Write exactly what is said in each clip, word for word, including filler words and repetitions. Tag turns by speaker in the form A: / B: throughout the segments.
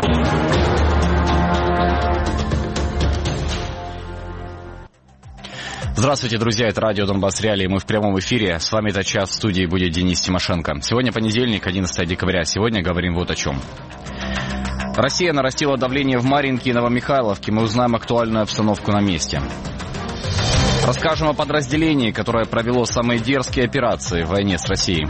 A: Здравствуйте, друзья, это радио Донбасс Реалии, мы в прямом эфире, с вами этот час в студии будет Денис Тимошенко. Сегодня понедельник, одиннадцатое декабря, сегодня говорим вот о чем. Россия нарастила давление в Марьинке и Новомихайловке, мы узнаем актуальную обстановку на месте. Расскажем о подразделении, которое провело самые дерзкие операции в войне с Россией.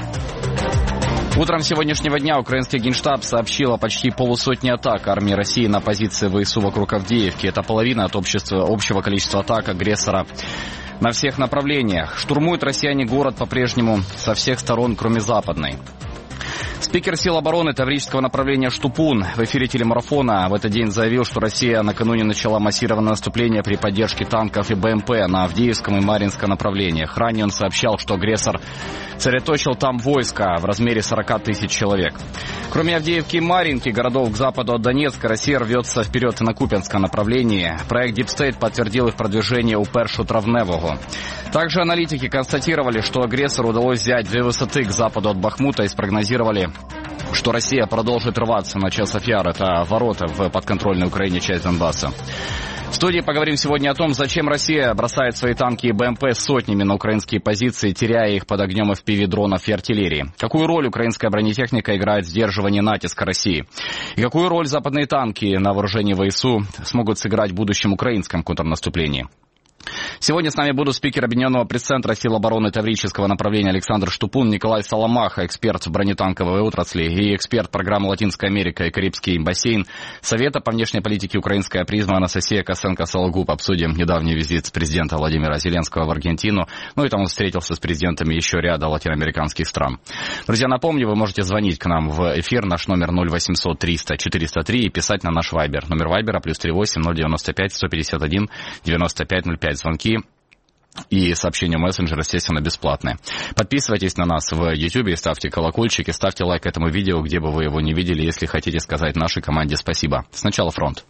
A: Утром сегодняшнего дня украинский Генштаб сообщил о почти полусотни атак армии России на позиции ВСУ вокруг Авдеевки. Это половина от общества, общего количества атак агрессора на всех направлениях. Штурмуют россияне город по-прежнему со всех сторон, кроме западной. Спикер сил обороны Таврического направления Штупун в эфире телемарафона в этот день заявил, что Россия накануне начала массированное наступление при поддержке танков и БМП на Авдеевском и Марьинском направлениях. Ранее он сообщал, что агрессор сосредоточил там войска в размере сорок тысяч человек. Кроме Авдеевки и Марьинки, городов к западу от Донецка, Россия рвется вперед и на Купянском направлении. Проект Deep State подтвердил их продвижение у Першу Травневого. Также аналитики констатировали, что агрессору удалось взять две высоты к западу от Бахмута и спрогнозировали, что Россия продолжит рваться на Часов Яр, это ворота в подконтрольной Украине часть Донбасса. В студии поговорим сегодня о том, зачем Россия бросает свои танки и БМП сотнями на украинские позиции, теряя их под огнем эф пи ви-дронов и артиллерии. Какую роль украинская бронетехника играет в сдерживании натиска России? И какую роль западные танки на вооружении ВСУ смогут сыграть в будущем украинском контрнаступлении? Сегодня с нами будут спикер Объединенного пресс-центра сил обороны Таврического направления Александр Штупун, Николай Соломаха, эксперт в бронетанковой отрасли и эксперт программы «Латинская Америка» и Карибский бассейн Совета по внешней политике «Украинская призма» Анастасия Косенко-Сологуб. Обсудим недавний визит президента Владимира Зеленского в Аргентину. Ну и там он встретился с президентами еще ряда латиноамериканских стран. Друзья, напомню, вы можете звонить к нам в эфир. Наш номер ноль восемьсот триста четыреста три и писать на наш вайбер. Номер вайбера плюс три восемь ноль девяносто пять сто пятьдесят один девяносто пять ноль пять. Звонки и сообщения в мессенджер, естественно, бесплатные. Подписывайтесь на нас в Ютьюбе, ставьте колокольчики, ставьте лайк этому видео, где бы вы его не видели, если хотите сказать нашей команде спасибо. Сначала фронт.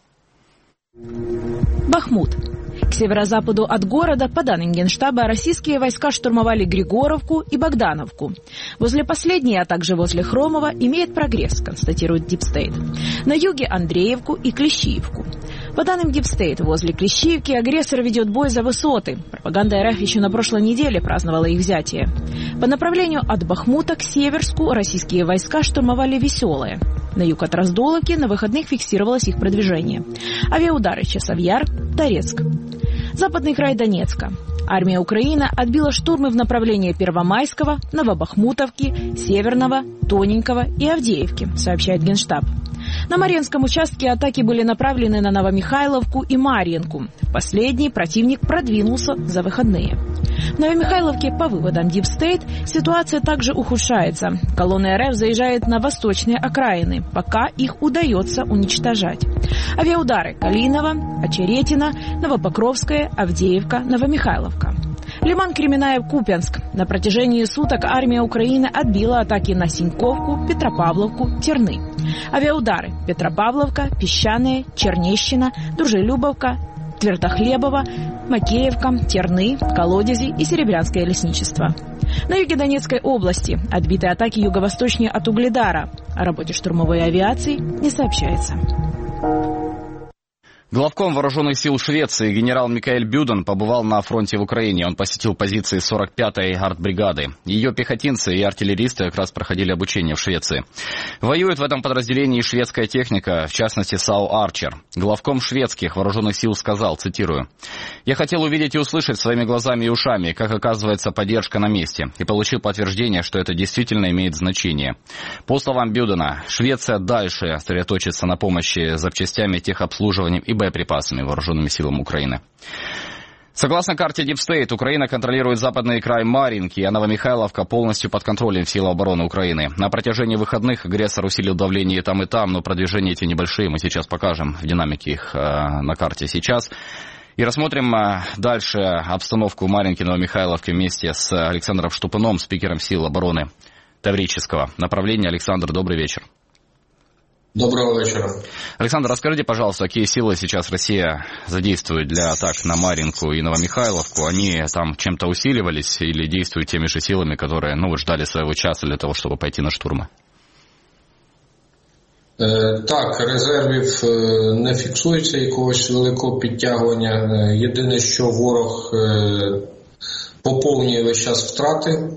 B: Бахмут. К северо-западу от города, по данным Генштаба, российские войска штурмовали Григоровку и Богдановку. Возле последней, а также возле Хромова, имеет прогресс, констатирует Deep State. На юге Андреевку и Клещиевку. По данным Deep State, возле Клещиевки агрессор ведет бой за высоты. Пропаганда РФ еще на прошлой неделе праздновала их взятие. По направлению от Бахмута к Северску российские войска штурмовали Веселое. На юг от Раздоловки на выходных фиксировалось их продвижение. Авиаудары Часов Яр, Торецк. Западный край Донецка. Армия Украины отбила штурмы в направлении Первомайского, Новобахмутовки, Северного, Тоненького и Авдеевки, сообщает Генштаб. На Марьинском участке атаки были направлены на Новомихайловку и Марьинку. В последний противник продвинулся за выходные. В Новомихайловке, по выводам Deep State, ситуация также ухудшается. Колонна РФ заезжает на восточные окраины, пока их удается уничтожать. Авиаудары Калинова, Очеретино, Новопокровская, Авдеевка, Новомихайловка. Лиман, Кременная, Купянск. На протяжении суток армия Украины отбила атаки на Синьковку, Петропавловку, Терны. Авиаудары Петропавловка, Песчаные, Чернещина, Дружелюбовка, Твердохлебово, Макеевка, Терны, Колодези и Серебрянское лесничество. На юге Донецкой области отбиты атаки юго-восточнее от Угледара. О работе штурмовой авиации не сообщается.
A: Главком вооруженных сил Швеции генерал Микаэль Бюден побывал на фронте в Украине. Он посетил позиции сорок пятой артбригады. Ее пехотинцы и артиллеристы как раз проходили обучение в Швеции. Воюет в этом подразделении шведская техника, в частности САУ «Арчер». Главком шведских вооруженных сил сказал, цитирую, «Я хотел увидеть и услышать своими глазами и ушами, как оказывается поддержка на месте, и получил подтверждение, что это действительно имеет значение». По словам Бюдена, Швеция дальше сосредоточится на помощи запчастями, техобслуживанием и боеприпасами вооруженным силам Украины. Согласно карте Deep State, Украина контролирует западный край Марьинки, а Новомихайловка полностью под контролем сил обороны Украины. На протяжении выходных агрессор усилил давление и там, и там, но продвижения эти небольшие, мы сейчас покажем в динамике их э, на карте сейчас. И рассмотрим э, дальше обстановку в Марьинке, Новомихайловке вместе с Александром Штупуном, спикером сил обороны Таврического направления. Александр, добрый вечер.
C: Доброго вечера.
A: Александр, расскажите, пожалуйста, какие силы сейчас Россия задействует для атак на Марьинку и Новомихайловку? Они там чем-то усиливались или действуют теми же силами, которые, ну, ждали своего часа для того, чтобы пойти на штурмы?
C: Так, резервів не фіксується якогось великого підтягування. Єдине, що ворог поповнює весь час втрати.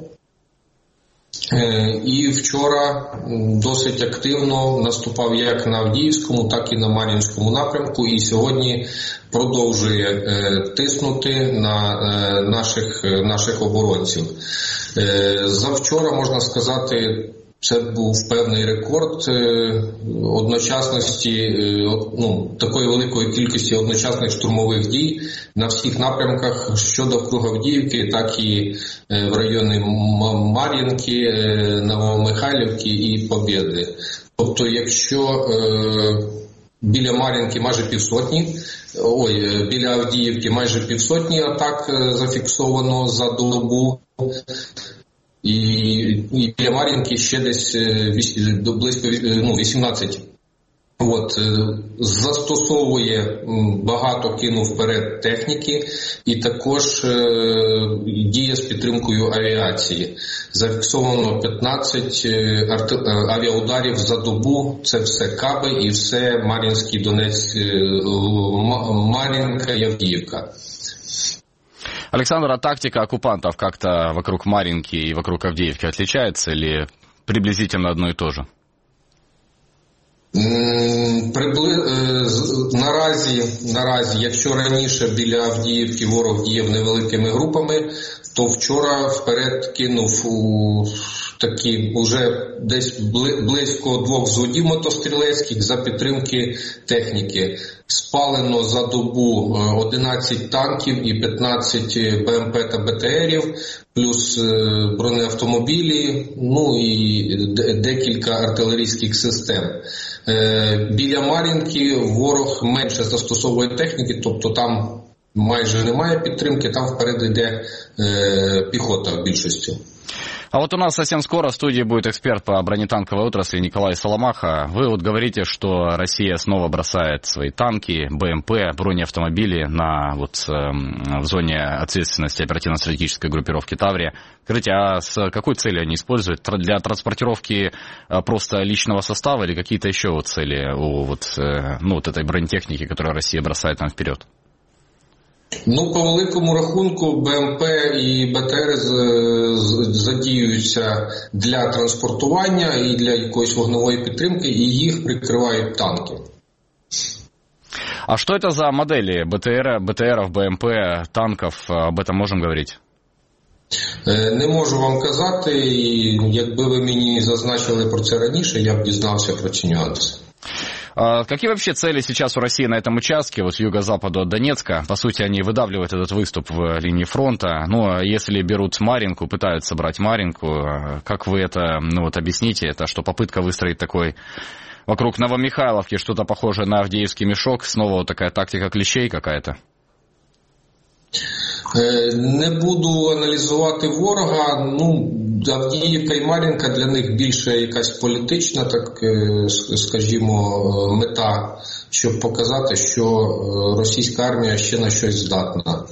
C: І вчора досить активно наступав як на Авдіївському, так і на Мар'їнському напрямку. І сьогодні продовжує тиснути на наших, наших оборонців. Завчора, можна сказати, це був певний рекорд одночасності, ну, такої великої кількості одночасних штурмових дій на всіх напрямках, що довкруг Авдіївки, так і в районі Мар'їнки, Новомихайлівки і Побєди. Тобто, якщо біля Мар'їнки майже півсотні, ой, біля Авдіївки майже півсотні атак зафіксовано за добу, І, і біля Мар'їнки ще десь близько ну, вісімнадцять. От, застосовує багато, кинув вперед техніки і також е, діє з підтримкою авіації. Зафіксовано п'ятнадцять арти, авіаударів за добу, це все Каби і все Мар'їнський, Донець, Мар'їнка і Авдіївка.
A: Александр, а тактика оккупантов как-то вокруг Мар'їнки и вокруг Авдеевки отличается или приблизительно одно и то же?
C: Прибли... Наразі, наразі, якщо раніше біля Авдіївки ворог діяв невеликими групами, то вчора вперед кинув у такі вже десь близько двох взводів мотострілецьких за підтримки техніки. Спалено за добу одинадцять танків і п'ятнадцять БМП та БТРів, плюс бронеавтомобілі, ну і декілька артилерійських систем. Біля Мар'їнки ворог менше застосовує техніки, тобто там майже немає підтримки, там вперед йде піхота в більшості.
A: А вот у нас совсем скоро в студии будет эксперт по бронетанковой отрасли Николай Соломаха. Вы вот говорите, что Россия снова бросает свои танки, БМП, бронеавтомобили на вот в зоне ответственности оперативно-стратегической группировки Таврия. Скажите, а с какой целью они используют? Для транспортировки просто личного состава или какие-то еще вот цели у вот, ну, вот этой бронетехники, которую Россия бросает нам вперед?
C: Ну, по великому рахунку, БМП і БТР задіюються для транспортування і для якоїсь вогневої підтримки, і їх прикривають танки.
A: А что это за модели БТР, БТРов, БМП, танков? Об этом можем говорить?
C: Не можу вам казати, і якби ви мені зазначили про це раніше, я б дізнався про ці нюанси.
A: Какие вообще цели сейчас у России на этом участке, вот с юго-западу от Донецка? По сути, они выдавливают этот выступ в линии фронта. Но если берут Мар'їнку, пытаются брать Мар'їнку, как вы это, ну вот объясните, это что попытка выстроить такой вокруг Новомихайловки что-то похожее на Авдеевский мешок, снова вот такая тактика клещей какая-то?
C: Не буду аналізувати ворога. Ну, Авдіївка і Мар'їнка для них більше якась політична, так скажімо, мета, щоб показати, що російська армія ще на щось здатна.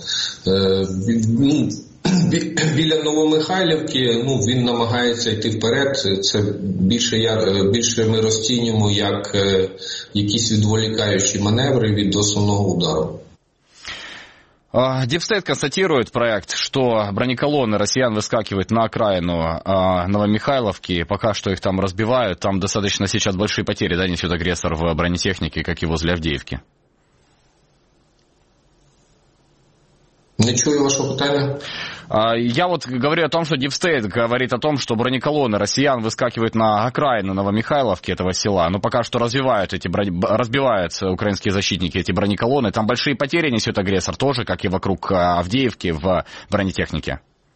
C: Біля Новомихайлівки, ну, він намагається йти вперед. Це більше, я, більше ми розцінюємо як якісь відволікаючі маневри від основного удару.
A: Дипстейт констатирует проект, что бронеколонны россиян выскакивают на окраину Новомихайловки, пока что их там разбивают, там достаточно сейчас большие потери, да, несет агрессор в бронетехнике, как и возле Авдеевки.
C: Не чую вашего питания.
A: Я вот говорю о том, что Дипстейт говорит о том, что бронеколонны россиян выскакивают на окраину Новомихайловки, этого села, но пока что развивают эти, разбивают украинские защитники эти бронеколонны. Там большие потери несет агрессор тоже, как и вокруг Авдеевки в бронетехнике.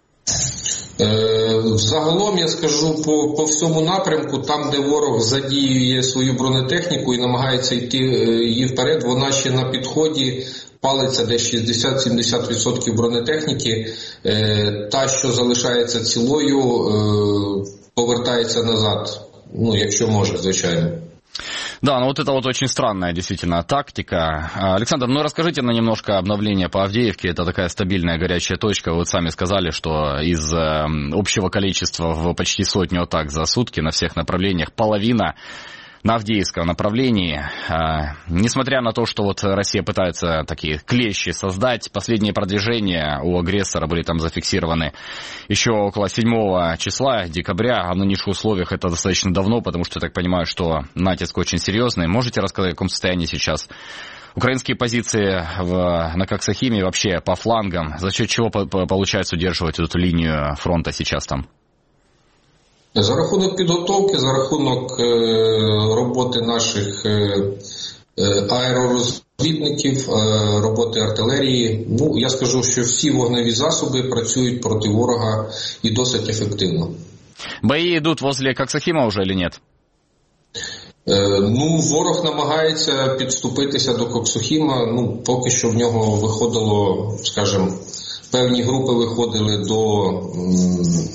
C: Загалом я скажу по, по всьому напрямку, там де ворог задіює свою бронетехніку і намагається йти її вперед, вона ще на підході. Палиться десь шістдесят-сімдесят відсотків бронетехніки, та, що залишається цілою, повертається назад, ну, якщо може, звичайно.
A: Да, ну вот это вот очень странная действительно тактика. Александр, ну расскажите нам немножко обновления по Авдеевке. Это такая стабильная горячая точка. Вы сами сказали, что из общего количества в почти сотню атак за сутки на всех направлениях половина, на Авдеевском направлении. Несмотря на то, что вот Россия пытается такие клещи создать, последние продвижения у агрессора были там зафиксированы еще около седьмого числа декабря, а в нынешних условиях это достаточно давно, потому что я так понимаю, что натиск очень серьезный. Можете рассказать, в каком состоянии сейчас украинские позиции в, на Коксахиме и вообще по флангам? За счет чего по, по, получается удерживать эту линию фронта сейчас там?
C: За рахунок підготовки, за рахунок е, роботи наших е, е, аеророзвідників, е, роботи артилерії, ну, я скажу, що всі вогневі засоби працюють проти ворога і досить ефективно.
A: Бої йдуть возле Коксахима вже чи ні?
C: Е, ну, ворог намагається підступитися до Коксахима, ну, поки що в нього виходило, скажімо, певні групи виходили до... М,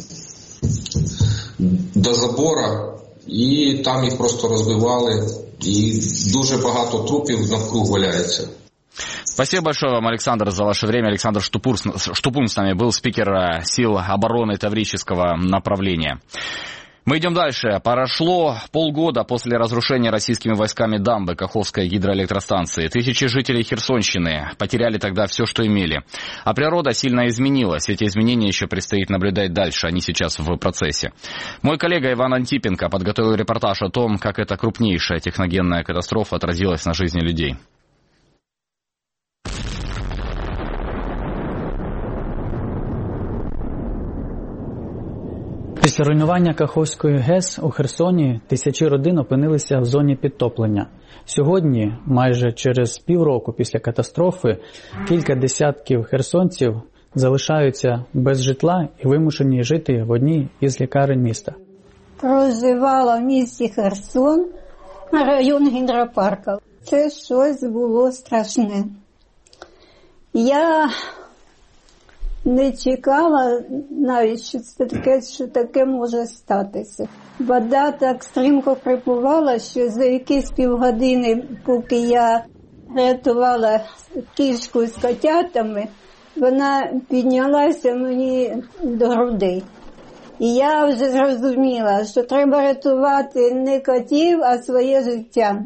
C: до забора, і там їх просто розбивали, і дуже багато трупів навкруг валяється.
A: Спасибо большое вам, Александр, за ваше время. Александр Штупур, Штупун с нами был, спикер сил обороны Таврического направления. Мы идем дальше. Прошло полгода после разрушения российскими войсками дамбы Каховской гидроэлектростанции. Тысячи жителей Херсонщины потеряли тогда все, что имели. А природа сильно изменилась. Эти изменения еще предстоит наблюдать дальше. Они сейчас в процессе. Мой коллега Иван Антипенко подготовил репортаж о том, как эта крупнейшая техногенная катастрофа отразилась на жизни людей.
D: Після руйнування Каховської ГЕС у Херсоні тисячі родин опинилися в зоні підтоплення. Сьогодні, майже через півроку після катастрофи, кілька десятків херсонців залишаються без житла і вимушені жити в одній із лікарень міста.
E: Проживала в місті Херсон, район гідропарка. Це щось було страшне. Я не чекала навіть, що це таке, що таке може статися. Вода так стрімко припливала, що за якісь півгодини, поки я рятувала кішку з котятами, вона піднялася мені до грудей. І я вже зрозуміла, що треба рятувати не котів, а своє життя.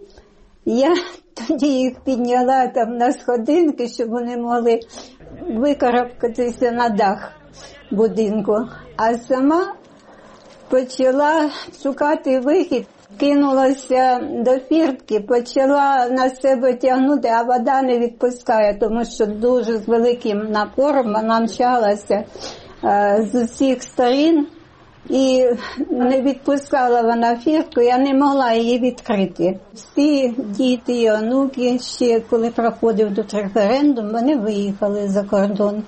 E: Я тоді їх підняла там на сходинки, щоб вони могли викарабкатися на дах будинку. А сама почала шукати вихід, кинулася до фіртки, почала на себе тягнути, а вода не відпускає, тому що дуже з великим напором вона мчалася е, з усіх сторін. І не відпускала вона фіртку, я не могла її відкрити. Всі діти і онуки, ще коли проходив тут референдум, вони виїхали за кордон.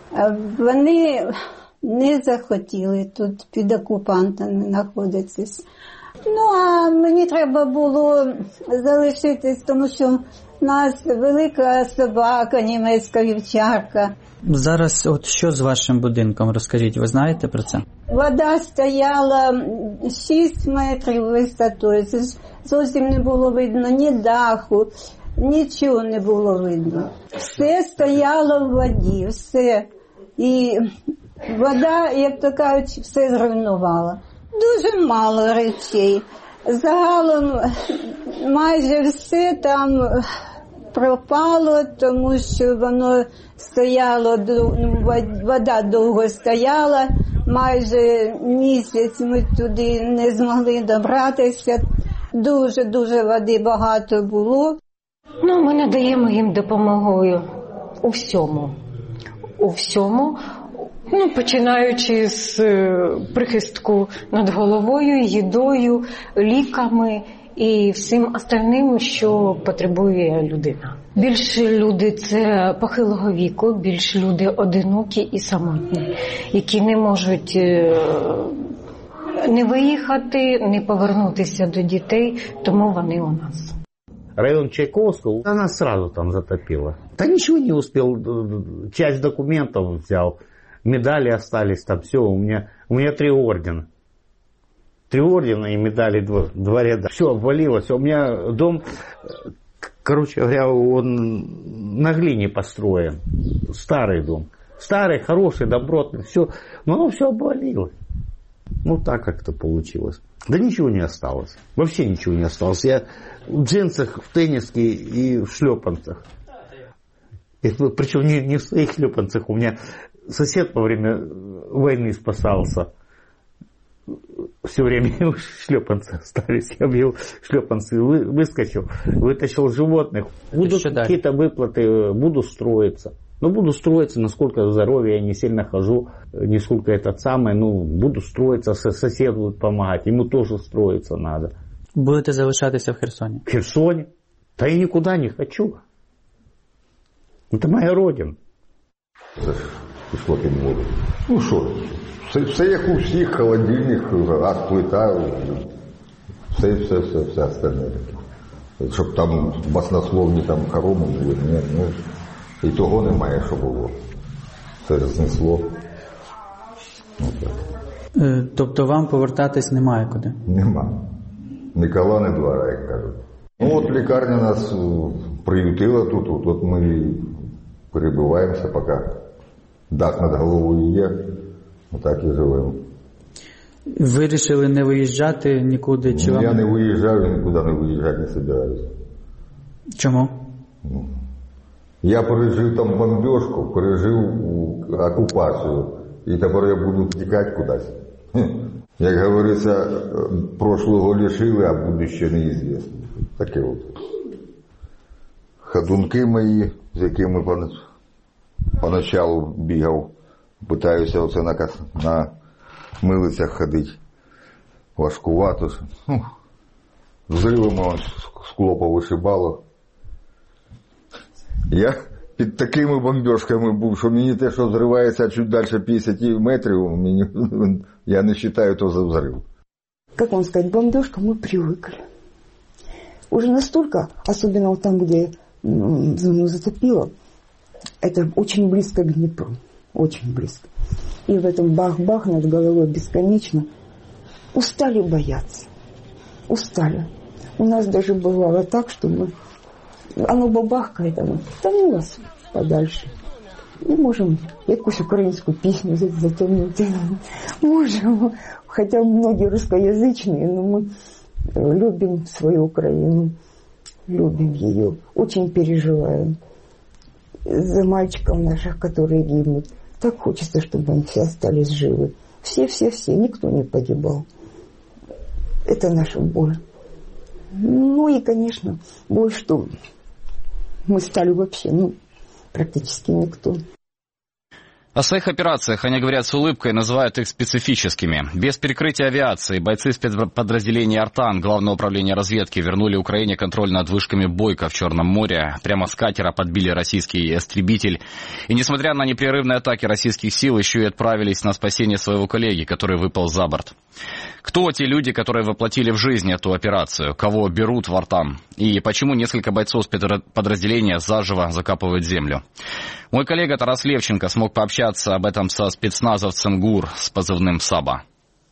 E: Вони не захотіли тут під окупантами знаходитись. Ну, а мені треба було залишитись, тому що в нас велика собака, німецька вівчарка.
D: Зараз от що з вашим будинком, розкажіть, ви знаєте про це?
E: Вода стояла шість метрів висотою, зовсім не було видно ні даху, нічого не було видно. Все стояло в воді, все. І вода, як то кажуть, все зруйнувала. Дуже мало речей. Загалом майже все там пропало, тому що воно стояло, вода довго стояла, майже місяць ми туди не змогли добратися, дуже-дуже води багато було.
F: Ну, ми надаємо їм допомогу у всьому, у всьому, ну, починаючи з прихистку над головою, їдою, ліками і всім остальним, що потребує людина. Більше люди це похилого віку, більше люди одинокі і самотні, які не можуть не виїхати, не повернутися до дітей, тому вони у нас.
G: Район Чайковского, она сразу там затопила. Да ничего не успел, часть документов взял, медали остались там, все, у меня, у меня три ордена. Три ордена и медали, два, два ряда. Все обвалилось. У меня дом, короче говоря, он на глине построен. Старый дом. Старый, хороший, добротный, все. Но оно все обвалилось. Ну, так как-то получилось. Да ничего не осталось. Вообще ничего не осталось. Я в джинсах, в тенниске и в шлепанцах. И, причем не, не в своих шлепанцах. У меня сосед во время войны спасался. Все время его шлепанцы остались. Я бил шлепанцы, вы, выскочил, вытащил животных. Будут какие-то выплаты, буду строиться. Ну, буду строиться, насколько здоровье, я не сильно хожу, нисколько этот самый, ну, буду строиться, сосед будет помогать, ему тоже строиться надо.
D: Будете залишатися в Херсоні?
G: В Херсоне? Да я никуда не хочу. Это моя родина.
H: Це ж пішло під воду. Ну що, все, все як у всіх, холодильник, газ, плита, все, все, все, все остальне. Щоб там баснословні там хороми були, ні, ну, і того немає, що було. Це ж знесло.
D: Е, тобто вам повертатись немає куди?
H: Нема. Ні кола, ні двора, як кажуть. Ну от лікарня нас приютила тут, от, от ми перебуваємося, поки дах над головою є, отак і живемо.
D: Вирішили не виїжджати нікуди? Чи
H: Я
D: вам...
H: не виїжджав, я нікуди не виїжджати не збираюся.
D: Чому?
H: Я пережив там бомбежку, пережив окупацію, і тепер я буду тікати кудись. Як говориться, прошлого лишили, а будуще неізвісно. Таке от. Ходунки мої, з якими поначалу бігав, питаюся оце на, на милицях ходити. Важкувато. Ну, взривами скло повишибало. Я під такими бомбежками був, що мені те, що взривається чуть далі п'ятдесят метрів, мені, я не вважаю то за взрыв.
I: Как вам сказать, бомбежка, мы привыкли. Уже настолько, особенно вот там, где зону затопило, это очень близко к Днепру, очень близко. И в этом бах-бах над головой бесконечно. Устали бояться, устали. У нас даже бывало так, что мы... Оно бабахкает, оно, та ну вас подальше. И можем якусь украинскую песню затянуть. Можем. Хотя многие русскоязычные, но мы любим свою Украину. Любим ее. Очень переживаем за мальчиков наших, которые гибнут. Так хочется, чтобы они все остались живы. Все-все-все. Никто не погибал. Это наша боль. Ну и, конечно, боль, что мы стали вообще, ну, практически никто.
A: О своих операциях они говорят с улыбкой, называют их специфическими. Без перекрытия авиации бойцы спецподразделения «Артан» Главного управления разведки вернули Украине контроль над вышками Бойко в Черном море. Прямо с катера подбили российский истребитель. И несмотря на непрерывные атаки российских сил, еще и отправились на спасение своего коллеги, который выпал за борт. Кто те люди, которые воплотили в жизнь эту операцию? Кого берут в «Артан»? И почему несколько бойцов спецподразделения заживо закапывают землю? Мой коллега Тарас Левченко смог пообщаться об этом со спецназовцем ГУР с позывным «Саба».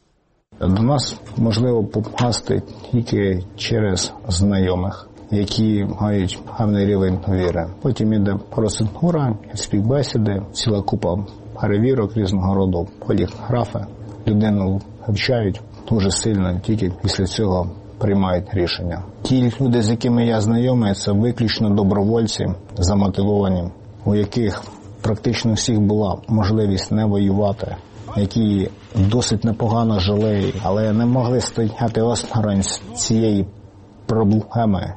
J: До нас можливо попасти тільки через знайомих, які мають певний рівень довіри. Потім іде процедура, співбесіди, ціла купа перевірок різного роду, поліграфи. Людину вивчають дуже сильно, тільки після цього приймають рішення. Ті люди, з якими я знайомий, це виключно добровольці, замотивовані, у яких практично всіх була можливість не воювати, які досить непогано жили, але не могли стояти осторонь цієї проблеми,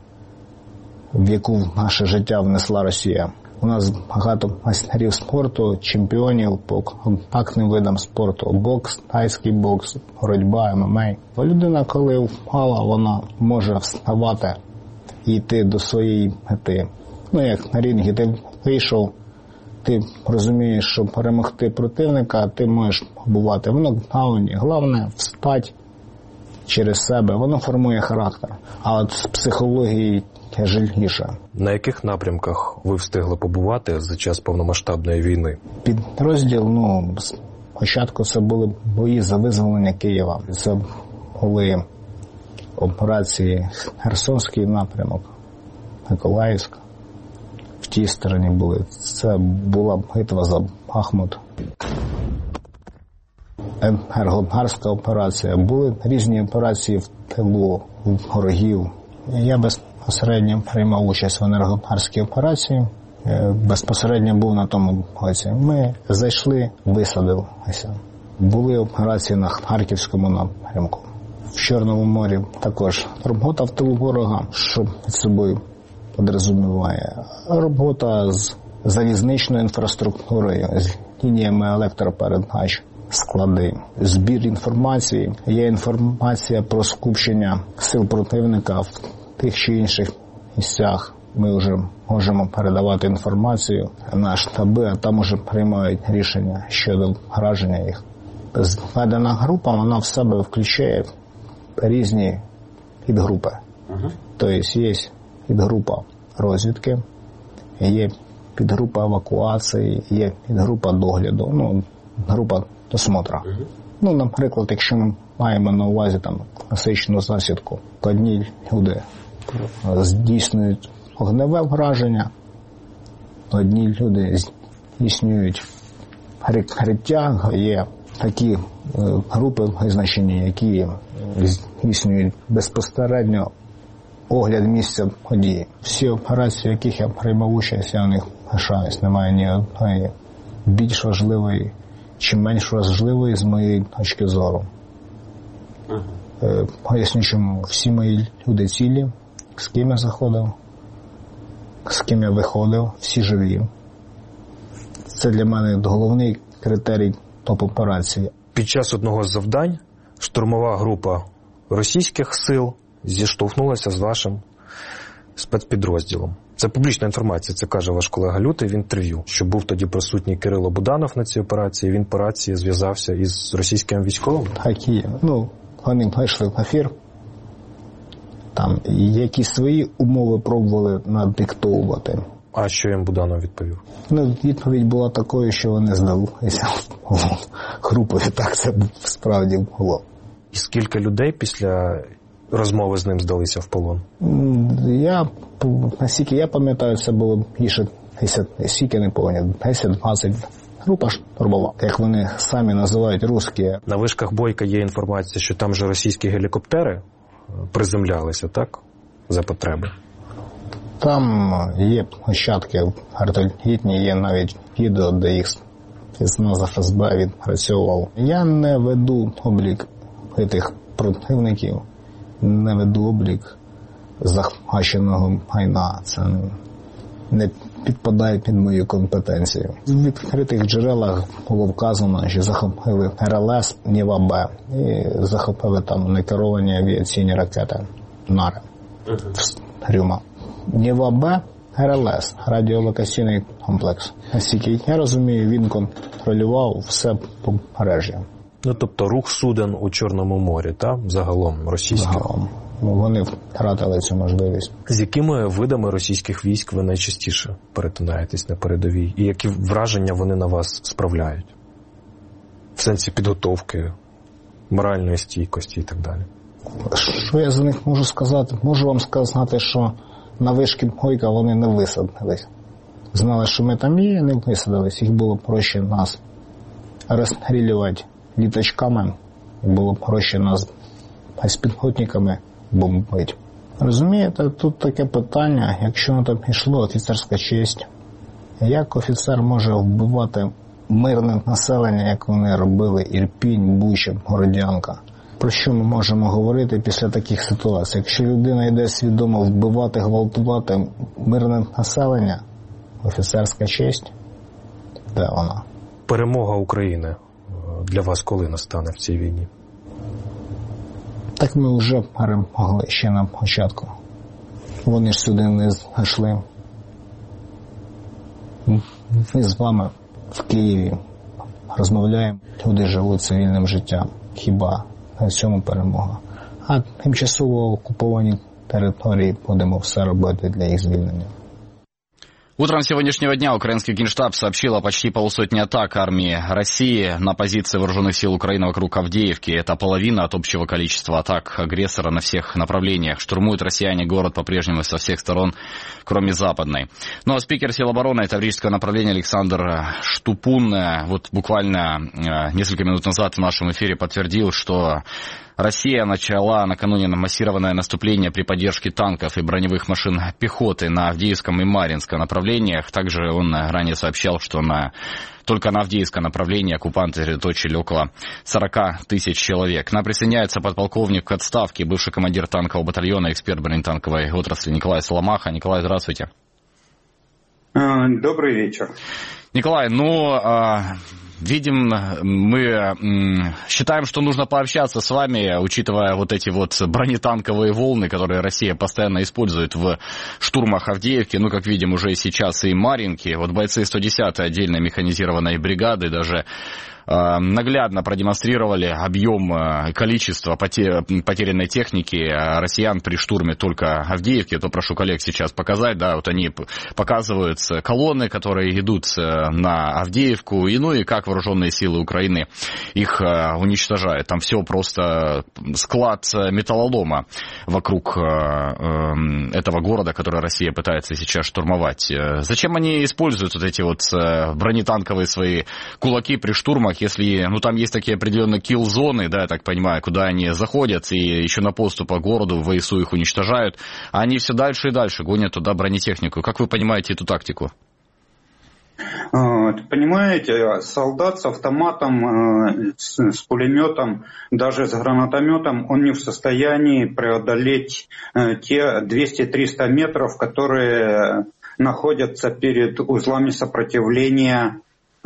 J: в яку наше життя внесла Росія. У нас багато майстерів спорту, чемпіонів по контактним видам спорту, бокс, тайський бокс, боротьба, ем ем а. Людина, коли впала, вона може вставати і йти до своєї мети. Ну, як на рингі, ти вийшов, ти розумієш, що перемогти противника, ти можеш побувати в нокдауні. Головне – встати через себе, воно формує характер. А от з психології тяжеліше.
K: На яких напрямках ви встигли побувати за час повномасштабної війни?
J: Підрозділ, ну, спочатку це були бої за визволення Києва. Це були операції Херсонський напрямок, Миколаївськ. В тій стороні були. Це була битва за Бахмут. енергогарська операція. Були різні операції в тилу, ворогів. Я безпосередньо приймав участь в енергогарській операції. Безпосередньо був на тому боці. Ми зайшли, висадилися. Були операції на Харківському напрямку. В Чорному морі також робота в тилу ворога, що під собою підрозуміває. Робота з залізничною інфраструктурою, з лініями електропередач, склади, збір інформації. Є інформація про скупчення сил противника в тих чи інших місцях. Ми вже можемо передавати інформацію на штаби, а там вже приймають рішення щодо враження їх. Зведена група, вона в себе включає різні підгрупи. Uh-huh. Тобто є підгрупа розвідки, є підгрупа евакуації, є підгрупа догляду, ну, група досмотра. Uh-huh. Ну, наприклад, якщо ми маємо на увазі там класичну засідку, то одні люди здійснюють огневе враження, одні люди здійснюють гриття, є такі групи визначені, які здійснюють безпосередньо огляд місця події. Всі операції, в яких я приймав участь, я в них лишаюсь. Немає ні одної більш важливої чи менш важливої з моєї точки зору. Uh-huh. Поясню, чому. Всі мої люди цілі, з ким я заходив, з ким я виходив, всі живі. Це для мене головний критерій топ-операції.
K: Під час одного з завдань штурмова група російських сил зіштовхнулася з вашим спецпідрозділом. Це публічна інформація, це каже ваш колега Лютий в інтерв'ю, що був тоді присутній Кирило Буданов на цій операції, він по рації зв'язався із російським військовим?
J: Так і є. Ну, вони вийшли в ефір, там якісь свої умови пробували надиктовувати.
K: А що їм Буданов відповів?
J: Ну, відповідь була такою, що вони здалися групою, так це справді було.
K: І скільки людей після розмови з ним здалися в полон?
J: Я, наскільки я пам'ятаю, це було більше десять, скільки не пам'ятаю, десять-двадцять. Група штурмова, як вони самі називають, русські.
K: На вишках Бойка є інформація, що там же російські гелікоптери приземлялися, так? За потреби.
J: Там є площадки вертолітні, є навіть відео, де їх спецназ еф ес бе відпрацьовував. Я не веду облік тих противників, не веду облік захваченого майна. Це не підпадає під мою компетенцію. В відкритих джерелах було вказано, що захопили ер ел ес Нєва-Б і захопили там некеровані авіаційні ракети Нари в Рюма. Нєва-Б ер ел ес, радіолокаційний комплекс. Наскільки я розумію, він контролював все побережжя.
K: Ну, тобто рух суден у Чорному морі, так? Загалом російських?
J: Загалом. Вони втратили цю можливість.
K: З якими видами російських військ ви найчастіше перетинаєтесь на передовій? І які враження вони на вас справляють? В сенсі підготовки, моральної стійкості і так далі.
J: Що я за них можу сказати? Можу вам сказати, що на вишки Бойка вони не висадились. Знали, що ми там є, не висадились. Їх було проще нас розстрілювати літачками, було проще нас безпілотниками бомбить. Розумієте, тут таке питання, якщо на то пішло офіцерська честь, як офіцер може вбивати мирне населення, як вони робили Ірпінь, Буча, Городянка? Про що ми можемо говорити після таких ситуацій? Якщо людина йде свідомо вбивати, гвалтувати мирне населення, офіцерська честь, де вона?
K: Перемога України для вас коли настане в цій війні?
J: Так ми вже перемогли ще на початку. Вони ж сюди не зайшли. Ми з вами в Києві розмовляємо. Люди живуть цивільним життям. Хіба на цьому перемога? А тимчасово окуповані території будемо все робити для їх звільнення.
A: Утром сегодняшнего дня украинский Генштаб сообщил о почти полусотни атак армии России на позиции вооруженных сил Украины вокруг Авдеевки. Это половина от общего количества атак агрессора на всех направлениях. Штурмуют россияне город по-прежнему со всех сторон, кроме западной. Но спикер сил обороны Таврического направления Александр Штупун вот буквально несколько минут назад в нашем эфире подтвердил, что Россия начала накануне массированное наступление при поддержке танков и броневых машин пехоты на Авдеевском и Марьинском направлениях. Также он ранее сообщал, что на, только на Авдеевском направлении оккупанты сосредоточили около сорок тысяч человек. К нам присоединяется подполковник в отставке, бывший командир танкового батальона, эксперт бронетанковой отрасли Николай Соломаха. Николай, здравствуйте.
L: Добрый вечер.
A: Николай, ну... Видим, мы считаем, что нужно пообщаться с вами, учитывая вот эти вот бронетанковые волны, которые Россия постоянно использует в штурмах Авдеевки. Ну, как видим, уже сейчас и Марьинки. Вот бойцы сто десятой отдельной механизированной бригады даже наглядно продемонстрировали объем и количество потерянной техники россиян при штурме только Авдеевки. То прошу коллег сейчас показать, да, вот они показывают колонны, которые идут на Авдеевку, и ну и как вооруженные силы Украины их уничтожают. Там все просто склад металлолома вокруг этого города, который Россия пытается сейчас штурмовать. Зачем они используют вот эти вот бронетанковые свои кулаки при штурмах, если, ну, там есть такие определенные килл-зоны, да, я так понимаю, куда они заходят и еще на подступах к городу в ВСУ их уничтожают, а они все дальше и дальше гонят туда бронетехнику. Как вы понимаете эту тактику?
L: Понимаете, солдат с автоматом, с пулеметом, даже с гранатометом, он не в состоянии преодолеть те двести-триста метров, которые находятся перед узлами сопротивления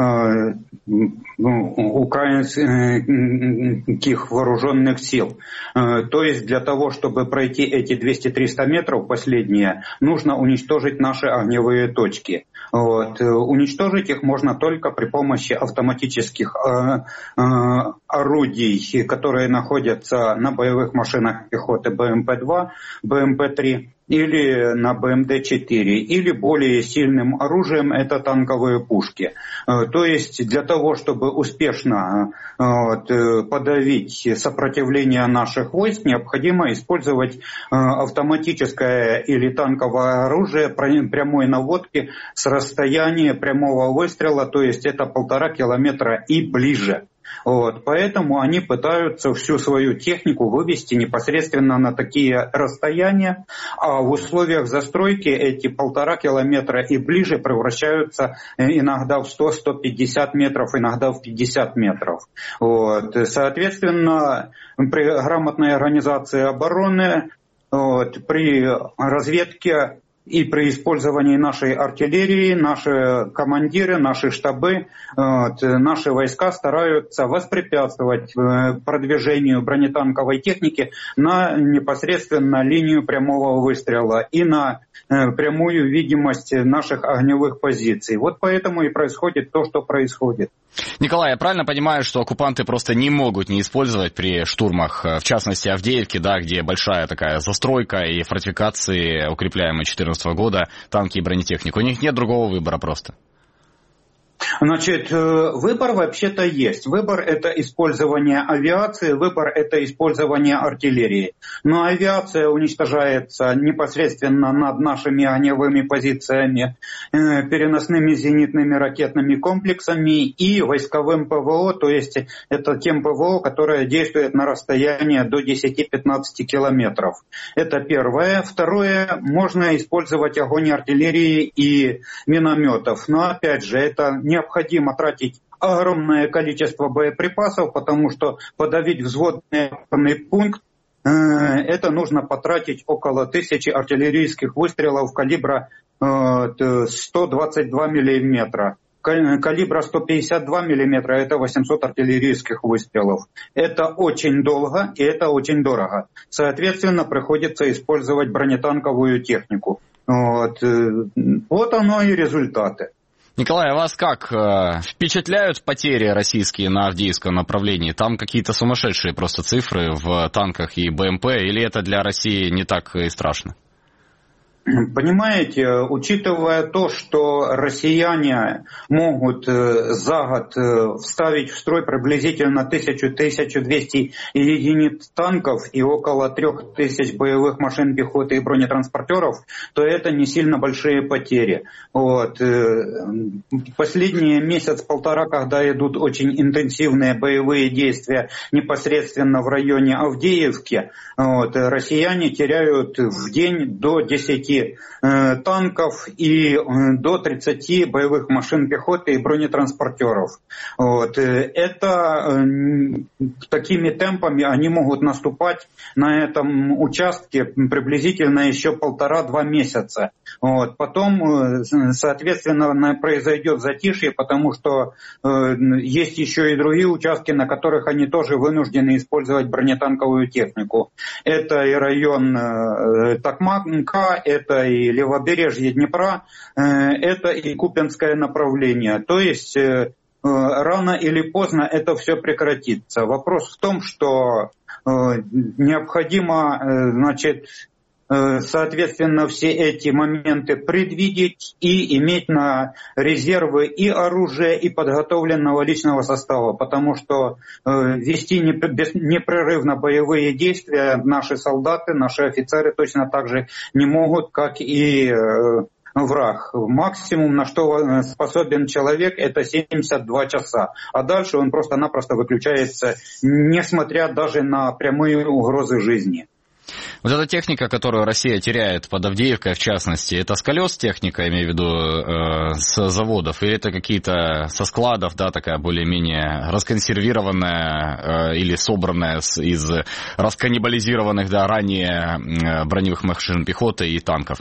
L: украинских вооруженных сил. То есть для того, чтобы пройти эти двести-триста метров последние, нужно уничтожить наши огневые точки. Вот. Уничтожить их можно только при помощи автоматических э, э, орудий, которые находятся на боевых машинах пехоты бэ эм пэ два, бэ эм пэ три или на бэ эм дэ четыре, или более сильным оружием это танковые пушки. То есть для того, чтобы успешно вот, подавить сопротивление наших войск, необходимо использовать автоматическое или танковое оружие прямой наводки с расстояния прямого выстрела, то есть это полтора километра и ближе. Вот, поэтому они пытаются всю свою технику вывести непосредственно на такие расстояния, а в условиях застройки эти полтора километра и ближе превращаются иногда в сто-сто пятьдесят метров, иногда в пятьдесят метров. Вот, соответственно, при грамотной организации обороны, вот, при разведке и при использовании нашей артиллерии, наши командиры, наши штабы, вот, наши войска стараются воспрепятствовать продвижению бронетанковой техники на непосредственно линию прямого выстрела и на прямую видимость наших огневых позиций. Вот поэтому и происходит то, что происходит.
A: Николай, я правильно понимаю, что оккупанты просто не могут не использовать при штурмах, в частности, Авдеевки, да, где большая такая застройка и фортификации, укрепляемые две тысячи четырнадцатого года, танки и бронетехнику. У них нет другого выбора просто.
L: Значит, выбор вообще-то есть. Выбор – это использование авиации, выбор – это использование артиллерии. Но авиация уничтожается непосредственно над нашими огневыми позициями, переносными зенитными ракетными комплексами и войсковым ПВО, то есть это тем ПВО, которое действует на расстояние до десяти-пятнадцати километров. Это первое. Второе, можно использовать огонь артиллерии и минометов. Но опять же, это необходимо тратить огромное количество боеприпасов, потому что подавить взводный пункт, э, это нужно потратить около тысячи артиллерийских выстрелов калибра э, сто двадцать два миллиметра. Калибра сто пятьдесят два миллиметра – это восемьсот артиллерийских выстрелов. Это очень долго и это очень дорого. Соответственно, приходится использовать бронетанковую технику. Вот, вот оно и результаты.
A: Николай, а вас как? Впечатляют потери российские на Авдеевском направлении? Там какие-то сумасшедшие просто цифры в танках и бэ эм пэ, или это для России не так и страшно?
L: Понимаете, учитывая то, что россияне могут за год вставить в строй приблизительно тысячу — тысячу двести единиц танков и около трех тысяч боевых машин пехоты и бронетранспортеров, то это не сильно большие потери. Вот. Последние месяц-полтора, когда идут очень интенсивные боевые действия непосредственно в районе Авдеевки, вот, россияне теряют в день до десяти танков и до тридцати боевых машин пехоты и бронетранспортеров. Вот. Это такими темпами они могут наступать на этом участке приблизительно еще полтора-два месяца. Вот. Потом, соответственно, произойдет затишье, потому что есть еще и другие участки, на которых они тоже вынуждены использовать бронетанковую технику. Это и район Токмака, это и левобережье Днепра, это и Купянское направление. То есть рано или поздно это все прекратится. Вопрос в том, что необходимо, значит, соответственно, все эти моменты предвидеть и иметь на резервы и оружие, и подготовленного личного состава, потому что вести непрерывно боевые действия наши солдаты, наши офицеры точно так же не могут, как и враг. Максимум, на что способен человек, это семьдесят два часа. А дальше он просто-напросто выключается, несмотря даже на прямые угрозы жизни.
A: Вот эта техника, которую Россия теряет под Авдеевкой, в частности, это с колес техника, я имею в виду, э, с заводов, или это какие-то со складов, да, такая более-менее расконсервированная э, или собранная с, из расканнибализированных, да, ранее э, броневых машин пехоты и танков?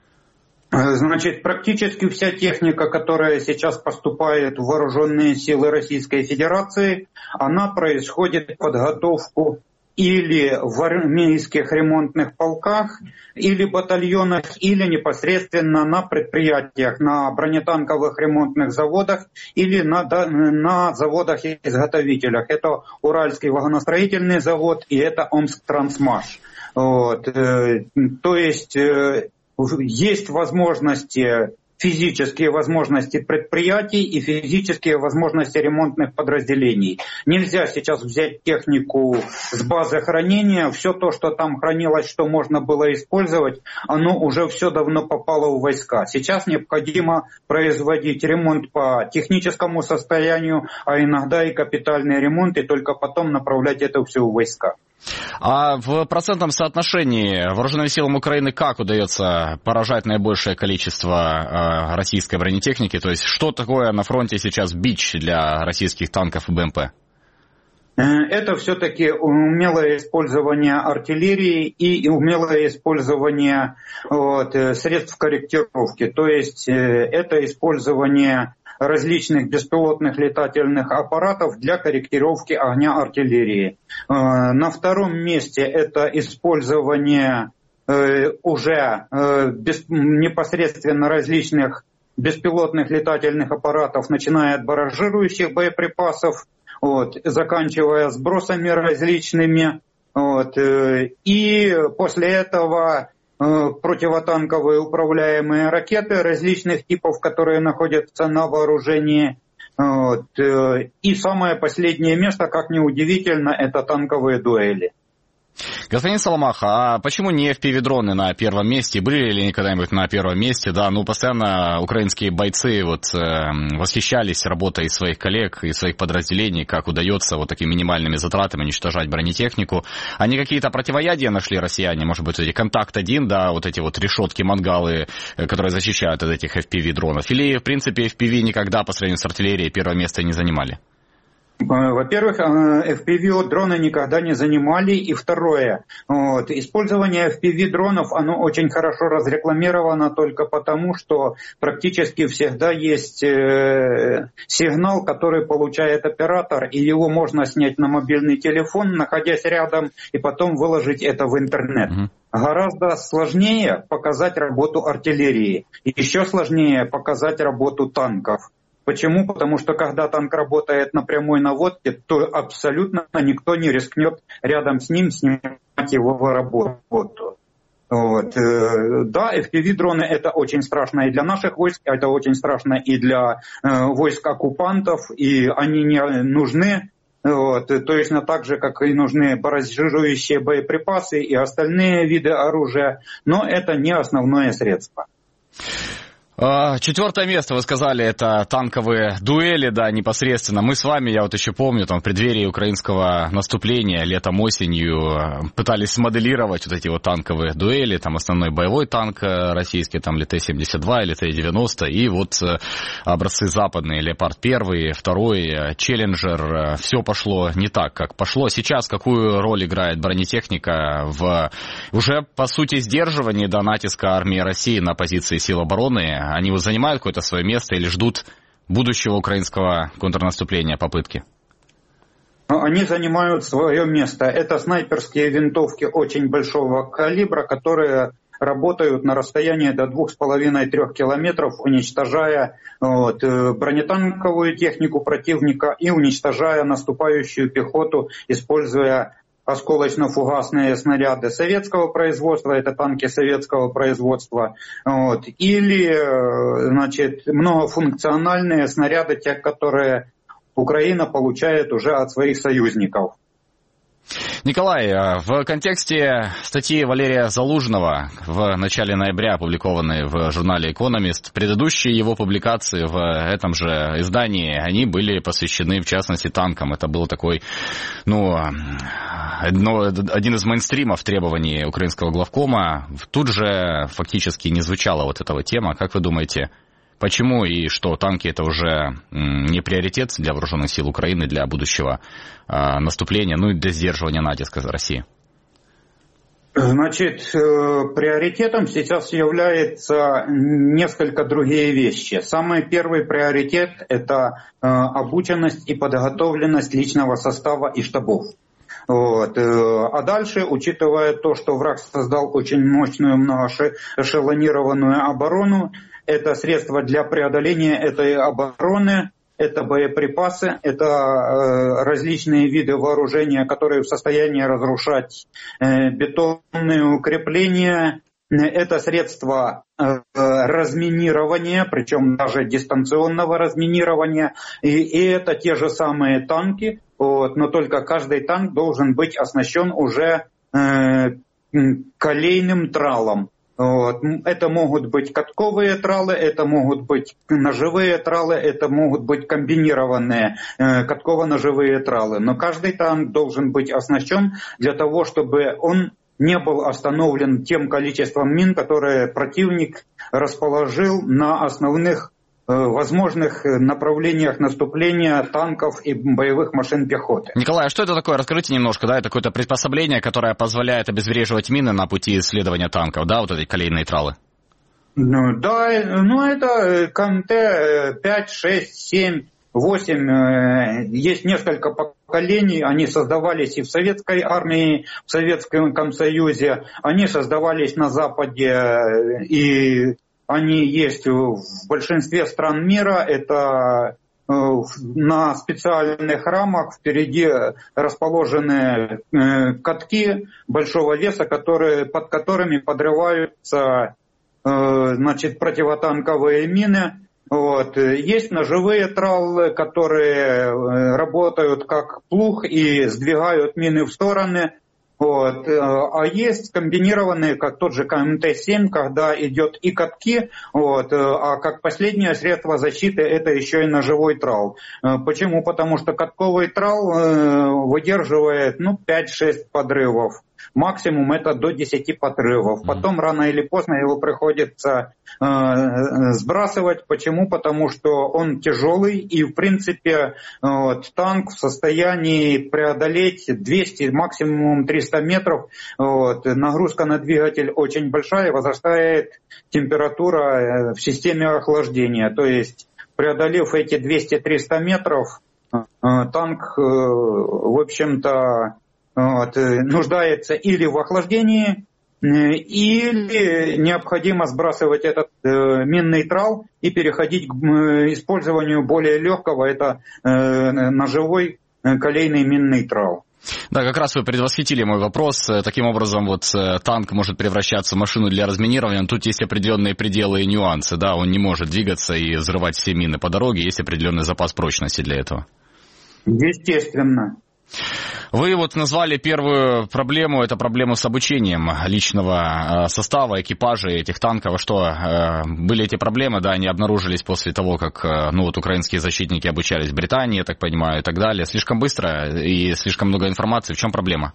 L: Значит, практически вся техника, которая сейчас поступает в вооруженные силы Российской Федерации, она происходит подготовку или в армейских ремонтных полках, или батальонах, или непосредственно на предприятиях, на бронетанковых ремонтных заводах, или на, на заводах-изготовителях. Это Уральский вагоностроительный завод и это Омсктрансмаш. Вот. То есть есть возможности, физические возможности предприятий и физические возможности ремонтных подразделений. Нельзя сейчас взять технику с базы хранения. Все то, что там хранилось, что можно было использовать, оно уже все давно попало в войска. Сейчас необходимо производить ремонт по техническому состоянию, а иногда и капитальный ремонт, и только потом направлять это все в войска.
A: А в процентном соотношении вооруженным силам Украины как удается поражать наибольшее количество э, российской бронетехники? То есть что такое на фронте сейчас бич для российских танков и БМП?
L: Это все-таки умелое использование артиллерии и умелое использование вот, средств корректировки. То есть это использование различных беспилотных летательных аппаратов для корректировки огня артиллерии. На втором месте это использование уже непосредственно различных беспилотных летательных аппаратов, начиная от барражирующих боеприпасов, вот, заканчивая сбросами различными. Вот, и после этого противотанковые управляемые ракеты различных типов, которые находятся на вооружении. Вот. И самое последнее место, как ни удивительно, это танковые дуэли.
A: Господин Соломаха, а почему не эф пи ви-дроны на первом месте? Были ли они когда-нибудь на первом месте? Да, ну постоянно украинские бойцы вот э, восхищались работой своих коллег и своих подразделений, как удается вот такими минимальными затратами уничтожать бронетехнику. Они какие-то противоядия нашли, россияне? Может быть, эти контакт один, да, вот эти вот решетки, мангалы, которые защищают от этих эф пи ви-дронов? Или, в принципе, эф пи ви никогда по сравнению с артиллерией первое место не занимали?
L: Во-первых, эф пи ви-дроны никогда не занимали. И второе, вот, использование эф пи ви-дронов, оно очень хорошо разрекламировано только потому, что практически всегда есть э, сигнал, который получает оператор, и его можно снять на мобильный телефон, находясь рядом, и потом выложить это в интернет. Mm-hmm. Гораздо сложнее показать работу артиллерии. И еще сложнее показать работу танков. Почему? Потому что когда танк работает на прямой наводке, то абсолютно никто не рискнет рядом с ним снимать его в работу. Вот. Да, эф пи ви-дроны это очень страшно и для наших войск, это очень страшно и для войск оккупантов, и они не нужны. Вот. Точно так же, как и нужны барражирующие боеприпасы и остальные виды оружия, но это не основное средство.
A: Четвертое место, вы сказали, это танковые дуэли, да, непосредственно. Мы с вами, я вот еще помню, там в преддверии украинского наступления летом, осенью пытались смоделировать вот эти вот танковые дуэли, там основной боевой танк российский, там или Т семьдесят два, или Т девяносто, и вот образцы западные, Леопард первый, второй, Челленджер, все пошло не так, как пошло. Сейчас какую роль играет бронетехника в уже, по сути, сдерживании, да, натиска армии России на позиции сил обороны? Они вот занимают какое-то свое место или ждут будущего украинского контрнаступления, попытки?
L: Они занимают свое место. Это снайперские винтовки очень большого калибра, которые работают на расстоянии до двух с половиной-трех километров, уничтожая вот, бронетанковую технику противника и уничтожая наступающую пехоту, используя осколочно-фугасные снаряды советского производства, это танки советского производства, вот, или, значит, многофункциональные снаряды, те, которые Украина получает уже от своих союзников.
A: Николай, в контексте статьи Валерия Залужного в начале ноября, опубликованной в журнале «Экономист», предыдущие его публикации в этом же издании, они были посвящены, в частности, танкам. Это был такой, ну, одно, один из мейнстримов требований украинского главкома. Тут же фактически не звучала вот эта вот тема. Как вы думаете, почему и что танки это уже не приоритет для вооруженных сил Украины, для будущего э, наступления, ну и для сдерживания натиска России?
L: Значит, приоритетом сейчас являются несколько другие вещи. Самый первый приоритет – это обученность и подготовленность личного состава и штабов. Вот. А дальше, учитывая то, что враг создал очень мощную многоэшелонированную оборону, это средства для преодоления этой обороны, это боеприпасы, это э, различные виды вооружения, которые в состоянии разрушать э, бетонные укрепления, это средства э, разминирования, причем даже дистанционного разминирования, и, и это те же самые танки, вот, но только каждый танк должен быть оснащен уже э, колейным тралом. Вот. Это могут быть катковые тралы, это могут быть ножевые тралы, это могут быть комбинированные э, катково-ножевые тралы. Но каждый танк должен быть оснащен для того, чтобы он не был остановлен тем количеством мин, которые противник расположил на основных возможных направлениях наступления танков и боевых машин пехоты.
A: Николай, а что это такое? Расскажите немножко, да, это какое-то приспособление, которое позволяет обезвреживать мины на пути исследования танков, да, вот эти колейные тралы?
L: Ну, да, ну это КМТ пять, шесть, семь, восемь, есть несколько поколений, они создавались и в советской армии, в Советском Союзе, они создавались на Западе и они есть в большинстве стран мира, это на специальных рамах впереди расположены катки большого веса, которые, под которыми подрываются, значит, противотанковые мины. Вот. Есть ножевые траллы, которые работают как плуг и сдвигают мины в стороны. Вот. А есть комбинированные, как тот же КМТ семь, когда идет и катки, вот, а как последнее средство защиты это еще и ножевой трал. Почему? Потому что катковый трал выдерживает ну, пять-шесть подрывов. Максимум это до десяти подрывов. Потом рано или поздно его приходится э, сбрасывать. Почему? Потому что он тяжелый и в принципе вот, танк в состоянии преодолеть двести, максимум триста метров. Вот, нагрузка на двигатель очень большая, возрастает температура в системе охлаждения. То есть преодолев эти двести-триста метров, э, танк э, в общем-то Вот, нуждается или в охлаждении, или необходимо сбрасывать этот э, минный трал и переходить к э, использованию более легкого, это э, ножевой э, колейный минный трал.
A: Да, как раз вы предвосхитили мой вопрос. Таким образом, вот танк может превращаться в машину для разминирования, но тут есть определенные пределы и нюансы. Да, он не может двигаться и взрывать все мины по дороге, есть определенный запас прочности для этого.
L: Естественно.
A: Вы вот назвали первую проблему, это проблема с обучением личного состава, экипажа этих танков. А что, были эти проблемы, да, они обнаружились после того, как, ну, вот украинские защитники обучались в Британии, я так понимаю, и так далее. Слишком быстро и слишком много информации. В чем проблема?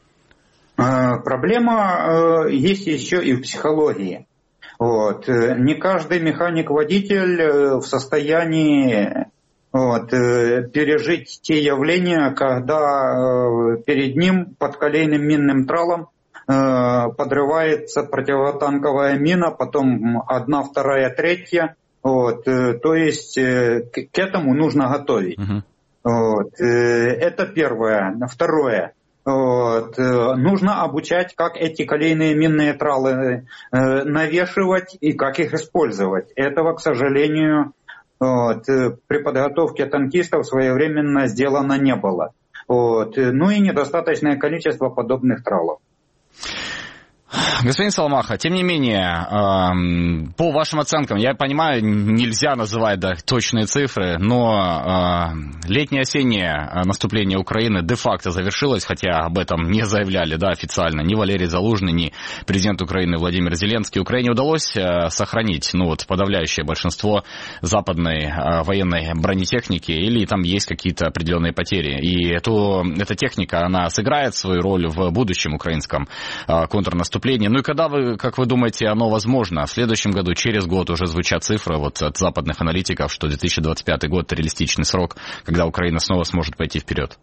L: Проблема есть еще и в психологии. Вот. Не каждый механик-водитель в состоянии Вот, пережить те явления, когда перед ним под колейным минным тралом подрывается противотанковая мина, потом одна, вторая, третья. Вот, то есть к этому нужно готовить. Uh-huh. Вот, это первое. Второе. Вот, нужно обучать, как эти колейные минные тралы навешивать и как их использовать. Этого, к сожалению, Вот. При подготовке танкистов своевременно сделано не было. Вот. Ну и недостаточное количество подобных тралов.
A: Господин Соломаха, тем не менее, по вашим оценкам, я понимаю, нельзя называть, да, точные цифры, но летнее-осеннее наступление Украины де-факто завершилось, хотя об этом не заявляли, да, официально ни Валерий Залужный, ни президент Украины Владимир Зеленский. Украине удалось сохранить, ну вот, подавляющее большинство западной военной бронетехники, или там есть какие-то определенные потери? И эту, эта техника, она сыграет свою роль в будущем украинском контрнаступлении? Ну и когда вы, как вы думаете, оно возможно? В следующем году, через год уже звучат цифры вот от западных аналитиков, что две тысячи двадцать пятый год — реалистичный срок, когда Украина снова сможет пойти вперед.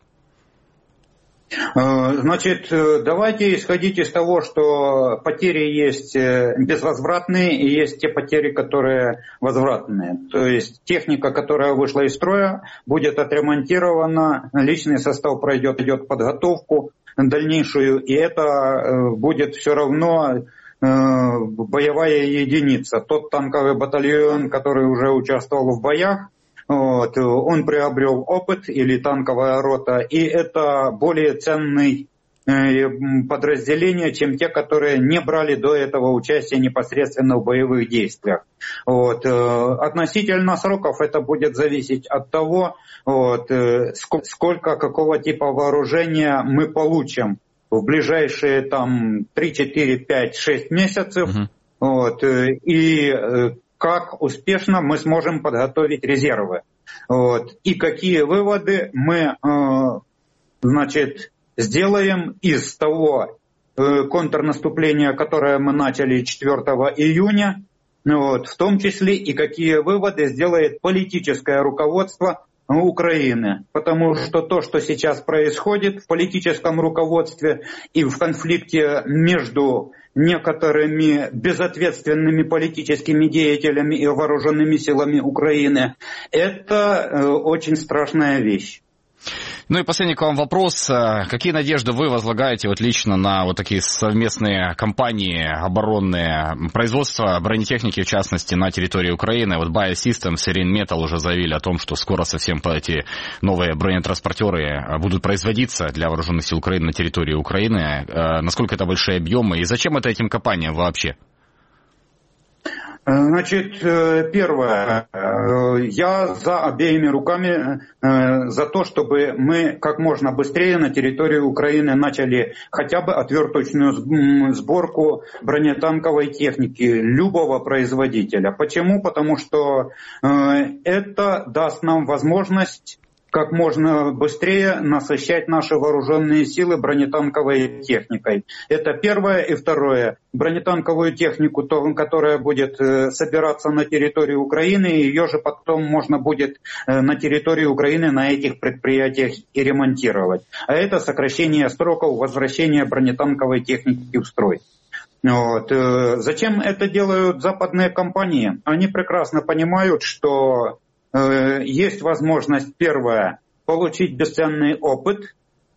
L: Значит, давайте исходить из того, что потери есть безвозвратные и есть те потери, которые возвратные. То есть техника, которая вышла из строя, будет отремонтирована, личный состав пройдет, идет подготовку дальнейшую, и это будет все равно боевая единица. Тот танковый батальон, который уже участвовал в боях, вот, он приобрел опыт, или танковая рота, и это более ценный подразделение, чем те, которые не брали до этого участия непосредственно в боевых действиях. Вот. Относительно сроков это будет зависеть от того, вот, сколько, какого типа вооружения мы получим в ближайшие там три, четыре, пять, шесть месяцев. Uh-huh. Вот, и как успешно мы сможем подготовить резервы. Вот, и какие выводы мы, значит, сделаем из того контрнаступления, которое мы начали четвёртого июня, вот, в том числе и какие выводы сделает политическое руководство Украины. Потому что то, что сейчас происходит в политическом руководстве и в конфликте между некоторыми безответственными политическими деятелями и вооруженными силами Украины, это очень страшная вещь.
A: Ну и последний к вам вопрос. Какие надежды вы возлагаете вот лично на вот такие совместные кампании оборонные, производство бронетехники, в частности, на территории Украины? Вот Bio-Systems и Rheinmetall уже заявили о том, что скоро совсем эти новые бронетранспортеры будут производиться для вооруженных сил Украины на территории Украины. Насколько это большие объемы и зачем это этим компаниям вообще?
L: Значит, первое, я за обеими руками за то, чтобы мы как можно быстрее на территории Украины начали хотя бы отверточную сборку бронетанковой техники любого производителя. Почему? Потому что это даст нам возможность как можно быстрее насыщать наши вооруженные силы бронетанковой техникой. Это первое. И второе. Бронетанковую технику, то, которая будет собираться на территории Украины, ее же потом можно будет на территории Украины на этих предприятиях и ремонтировать. А это сокращение сроков возвращения бронетанковой техники в строй. Вот. Зачем это делают западные компании? Они прекрасно понимают, что есть возможность, первое, получить бесценный опыт,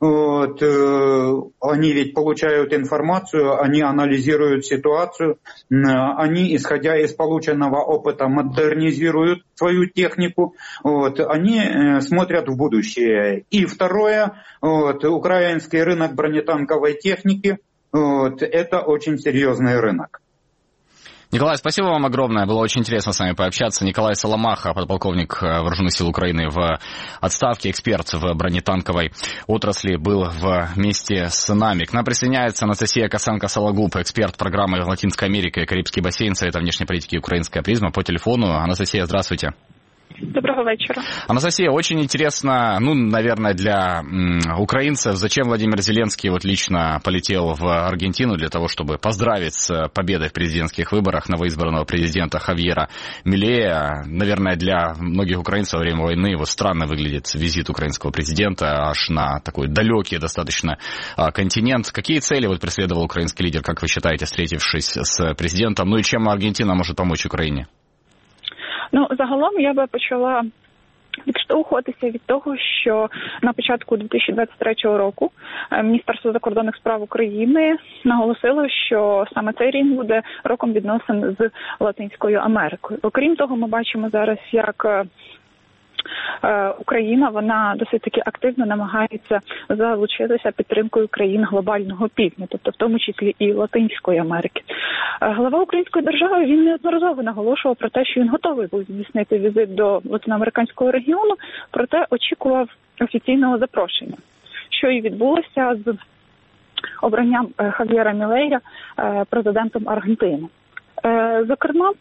L: Вот, э, они ведь получают информацию, они анализируют ситуацию, э, они, исходя из полученного опыта, модернизируют свою технику, вот, они э, смотрят в будущее. И второе, вот, украинский рынок бронетанковой техники, вот, это очень серьезный рынок.
A: Николай, спасибо вам огромное. Было очень интересно с вами пообщаться. Николай Соломаха, подполковник Вооруженных сил Украины в отставке, эксперт в бронетанковой отрасли, был вместе с нами. К нам присоединяется Анастасия Косенко-Сологуб, эксперт программы «Латинская Америка и Карибский бассейн» Совета внешней политики «Украинская призма» по телефону. Анастасия, здравствуйте.
M: Доброго вечера.
A: Анастасия, очень интересно, ну, наверное, для м, украинцев, зачем Владимир Зеленский вот лично полетел в Аргентину для того, чтобы поздравить с победой в президентских выборах новоизбранного президента Хавьера Милея. Наверное, для многих украинцев во время войны вот странно выглядит визит украинского президента аж на такой далекий достаточно а, континент. Какие цели вот преследовал украинский лидер, как вы считаете, встретившись с президентом? Ну и чем Аргентина может помочь Україні?
M: Ну, загалом я би почала відштовхуватися від того, що на початку дві тисячі двадцять третього року Міністерство закордонних справ України наголосило, що саме цей рік буде роком відносин з Латинською Америкою. Окрім того, ми бачимо зараз, як Україна, вона досить таки активно намагається залучитися підтримкою країн глобального півдня, тобто в тому числі і Латинської Америки. Глава української держави, він неодноразово наголошував про те, що він готовий був здійснити візит до латиноамериканського регіону, проте очікував офіційного запрошення, що і відбулося з обранням Хав'єра Мілея президентом Аргентини. Зокрема,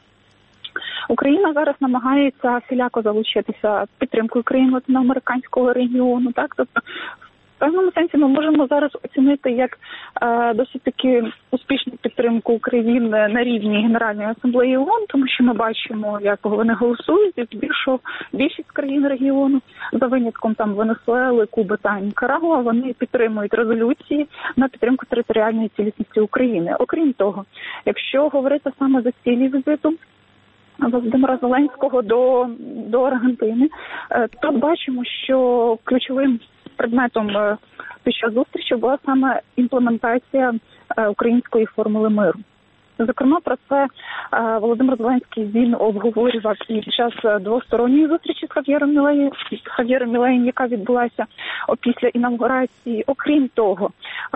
M: Україна зараз намагається всіляко залучитися підтримкою країн латиноамериканського регіону. Так? Тобто, в певному сенсі ми можемо зараз оцінити як е, досить таки успішну підтримку України на рівні Генеральної асамблеї ООН, тому що ми бачимо, як вони голосують, і збільшов більшість країн регіону, за винятком там Венесуели, Куби та Нікарагуа, вони підтримують резолюції на підтримку територіальної цілісності України. Окрім того, якщо говорити саме за цілі візиту Володимира Зеленського до, до Аргентини, тут бачимо, що ключовим предметом під час зустрічі була саме імплементація української формули миру. Зокрема, про це Володимир Зеленський він обговорював і під час двосторонньої зустрічі з Хав'єром Мілеєм, Хав'єром Мілеєм, яка відбулася після інавгурації. Окрім того,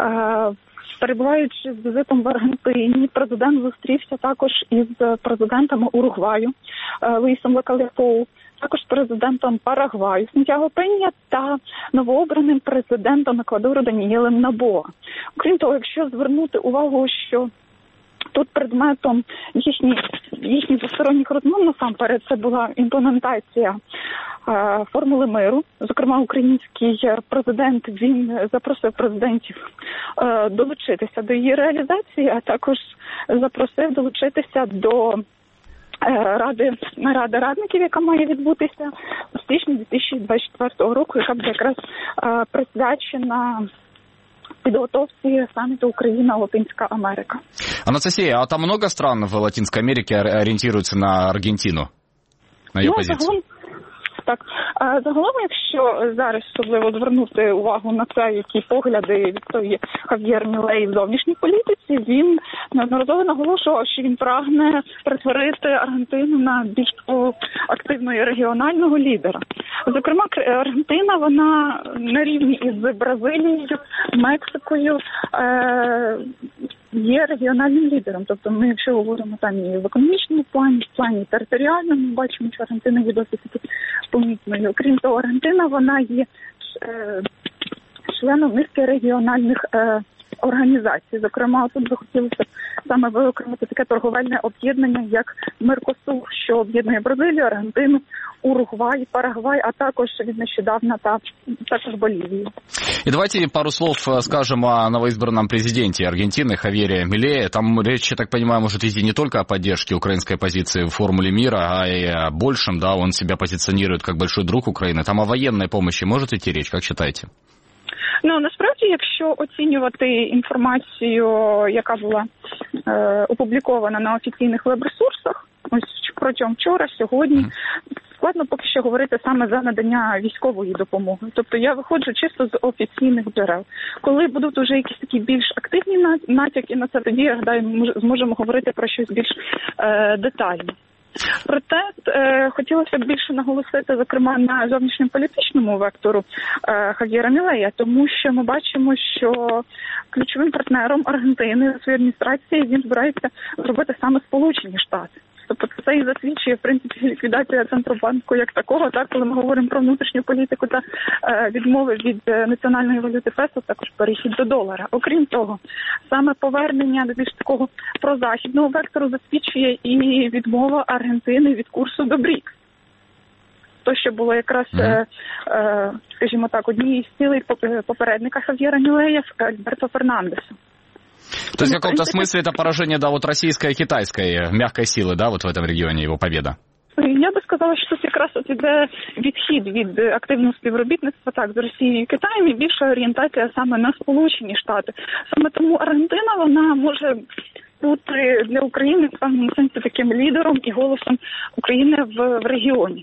M: перебуваючи з візитом в Аргентині, президент зустрівся також із президентами Уругваю Луїсом Лекалепоу, також президентом Парагваю Сантьяго Пенья та новообраним президентом Еквадору Даніелем Набоа. Окрім того, якщо звернути увагу, що тут предметом їхніх їхні двосторонніх розмов насамперед це була імплементація е, формули миру. Зокрема, український президент він запросив президентів е, долучитися до її реалізації, а також запросив долучитися до Ради наради радників, яка має відбутися у січні дві тисячі двадцять четвертого року, яка буде якраз е, присвячена підготовці саммиту Україна-Латинська Америка.
A: Анастасия, а там много стран в Латинской Америке ориентируются на Аргентину, на ее
M: ну,
A: позицию?
M: Загалом, так, загалом, якщо зараз особливо звернути увагу на це, які погляди відстоює Хав'єр Мілей в зовнішній політиці, він неодноразово наголошував, що він прагне перетворити Аргентину на більш активного регіонального лідера. Зокрема, Аргентина, вона на рівні із Бразилією, Мексикою, е- є регіональним лідером. Тобто ми, якщо говоримо там і в економічному плані, в плані територіальному, ми бачимо, що Аргентина є досить помітною. Окрім того, Аргентина, вона є е, членом низки регіональних е, організацій. Зокрема, тут захотілося саме виокремити таке торговельне об'єднання, як Меркосур, що об'єднує Бразилію, Аргентину, Уругвай, Парагвай, а також від нещодавна та також Болівію.
A: И давайте пару слов скажем о новоизбранном президенте Аргентины Хавьере Милее. Там речь, я так понимаю, может идти не только о поддержке украинской позиции в формуле мира, а и о большем, да, он себя позиционирует как большой друг Украины. Там о военной помощи может идти речь, как считаете?
M: Ну, насправді, якщо оцінювати інформацію, яка була е, опублікована на офіційних веб-ресурсах, ось протягом вчора, сьогодні, складно поки що говорити саме за надання військової допомоги. Тобто я виходжу чисто з офіційних джерел. Коли будуть вже якісь такі більш активні натяки на це, тоді, я гадаю, ми зможемо говорити про щось більш е, детальне. Проте е, хотілося б більше наголосити, зокрема, на зовнішньополітичному вектору е, Хав'єра Мілея, тому що ми бачимо, що ключовим партнером Аргентини у своїй адміністрації він збирається зробити саме Сполучені Штати. Тобто це і засвідчує, в принципі, ліквідація Центробанку як такого, так, коли ми говоримо про внутрішню політику та е, відмови від е, національної валюти песо, також перехід до долара. Окрім того, саме повернення до більш такого прозахідного вектору засвідчує і відмова Аргентини від курсу до брікс. То, що було якраз, е, е, скажімо так, однією з цілей попередника Хав'єра Мілея Альберто Фернандеса.
A: То есть в каком-то смысле это поражение, да, вот российской и китайской мягкой силы, да, вот в этом регионе его победа?
M: Я би сказала, що тут якраз от іде відхід від активного співробітництва так з Росією і Китаєм і більша орієнтація саме на Сполучені Штати. Саме тому Аргентина, вона може бути для України в певному сенсі таким лідером і голосом України в, в регіоні.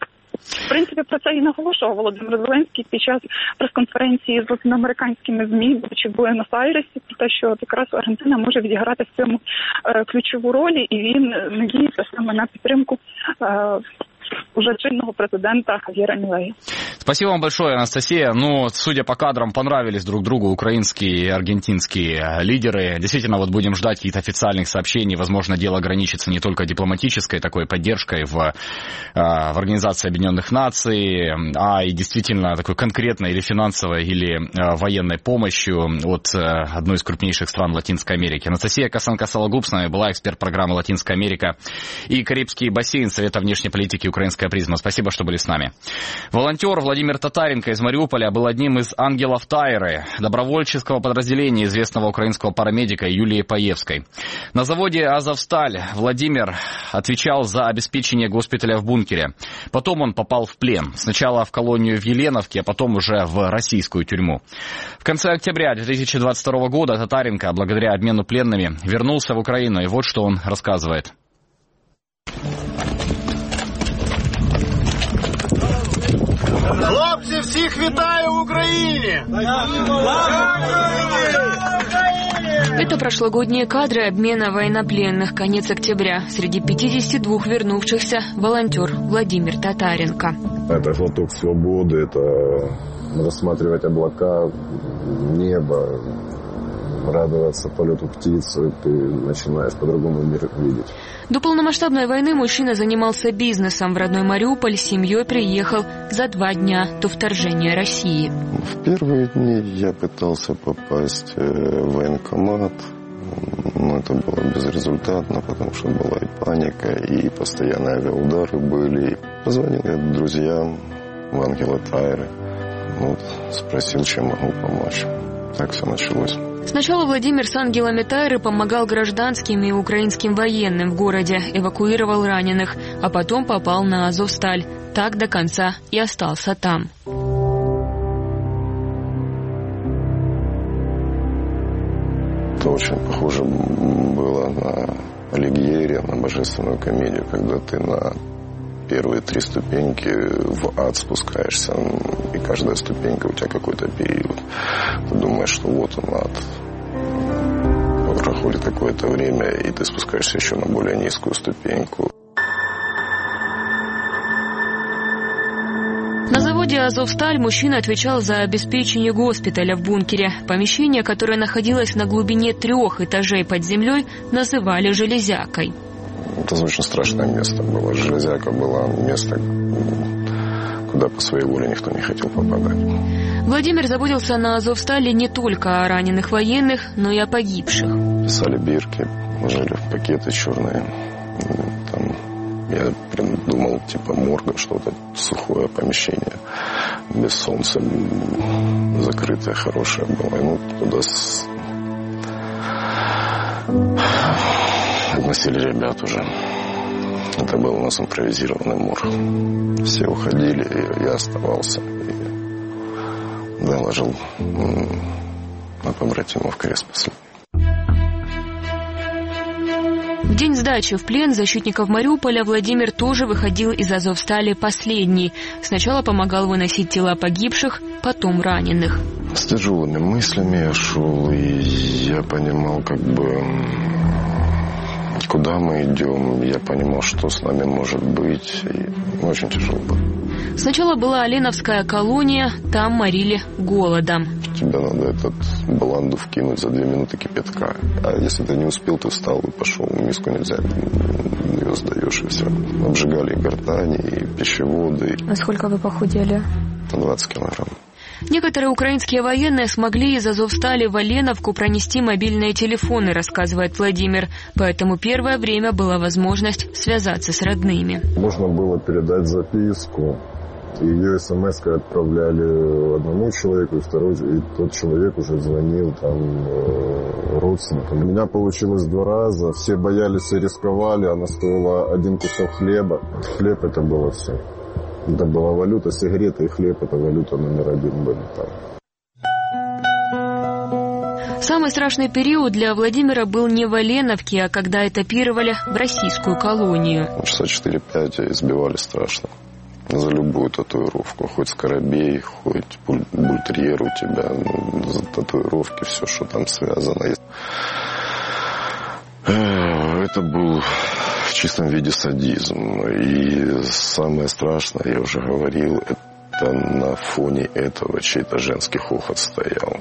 M: В принципі, про це і наголошував Володимир Зеленський під час прес-конференції з латиноамериканськими ЗМІ, будучи в Буенос-Айресі, про те, що якраз Аргентина може відіграти в цьому е, ключову роль, і він надіється саме на підтримку е, уже чинного президента Хавьера Милея.
A: Спасибо вам большое, Анастасия. Ну, судя по кадрам, понравились друг другу украинские и аргентинские лидеры. Действительно, вот будем ждать каких-то официальных сообщений. Возможно, дело ограничится не только дипломатической такой поддержкой в, в Организации Объединенных Наций, а и действительно такой конкретной или финансовой, или военной помощью от одной из крупнейших стран Латинской Америки. Анастасия Косенко-Сологуб с нами была, эксперт программы «Латинская Америка» и Карибский бассейн Совета внешней политики «Украинская призма». Спасибо, что были с нами. Волонтер Владимир Татаренко из Мариуполя был одним из ангелов Тайры, добровольческого подразделения известного украинского парамедика Юлии Паевской. На заводе «Азовсталь» Владимир отвечал за обеспечение госпиталя в бункере. Потом он попал в плен. Сначала в колонию в Еленовке, а потом уже в российскую тюрьму. В конце октября две тысячи двадцать второго года Татаренко, благодаря обмену пленными, вернулся в Украину. И вот что он рассказывает.
N: Хлопці, всіх вітаю в Украине!
O: Это прошлогодние кадры обмена военнопленных. Конец октября. Среди пятидесяти двух вернувшихся волонтер Владимир Татаренко.
P: Это глоток свободы, это рассматривать облака, небо, радоваться полету птиц, ты начинаешь по-другому мир видеть.
O: До полномасштабной войны мужчина занимался бизнесом. В родной Мариуполь с семьей приехал за два дня до вторжения России.
P: В первые дни я пытался попасть в военкомат, но это было безрезультатно, потому что была и паника, и постоянные авиаудары были. Позвонил я друзьям в ангела Тайры, вот, спросил, чем могу помочь. Так все началось.
O: Сначала Владимир с ангелами Тайры помогал гражданским и украинским военным в городе, эвакуировал раненых, а потом попал на Азовсталь. Так до конца и остался там.
P: Это очень похоже было на Алигьери, на божественную комедию, когда ты на первые три ступеньки в ад спускаешься, и каждая ступенька у тебя какой-то период. Ты думаешь, что вот он ад. Проходит какое-то время, и ты спускаешься еще на более низкую ступеньку.
O: На заводе «Азовсталь» мужчина отвечал за обеспечение госпиталя в бункере. Помещение, которое находилось на глубине трех этажей под землей, называли «железякой».
P: Это очень страшное место было. Железяка была место, куда по своей воле никто не хотел попадать.
O: Владимир заботился на Азовстале не только о раненых военных, но и о погибших.
P: Писали бирки, ложили в пакеты черные. Там я придумал типа морга, что-то сухое помещение, без солнца, закрытое, хорошее было. И ну, туда с... относили ребят уже. Это был у нас импровизированный морг. Все уходили, и я оставался. И, да, ложил на побратимов крест последний.
O: В день сдачи в плен защитников Мариуполя Владимир тоже выходил из Азовстали последний. Сначала помогал выносить тела погибших, потом раненых.
P: С тяжелыми мыслями я шел, и я понимал, как бы, куда мы идем. Я понимал, что с нами может быть. И очень тяжело было.
O: Сначала была Оленовская колония, там морили голодом.
P: Тебе надо этот баланду вкинуть за две минуты кипятка. А если ты не успел, ты встал и пошел. Миску нельзя, ее сдаешь и все. Обжигали и гортани, и пищеводы.
O: А сколько вы похудели?
P: двадцать килограмм.
O: Некоторые украинские военные смогли из Азовстали в Оленовку пронести мобильные телефоны, рассказывает Владимир. Поэтому первое время была возможность связаться с родными.
Q: Можно было передать записку. Ее смс-кой отправляли одному человеку, и второй, и тот человек уже звонил там э, родственникам. У меня получилось два раза, все боялись и рисковали, она стоила один кусок хлеба. Хлеб — это было все. Это была валюта, сигареты и хлеб — это валюта номер один были там.
O: Самый страшный период для Владимира был не в Оленовке, а когда этапировали в российскую колонию.
P: Часа четыре-пять избивали страшно. За любую татуировку, хоть скоробей, хоть бультерьер у тебя, ну, за татуировки, все, что там связано. Это был в чистом виде садизм. И самое страшное, я уже говорил, это на фоне этого чей-то женский хохот стоял.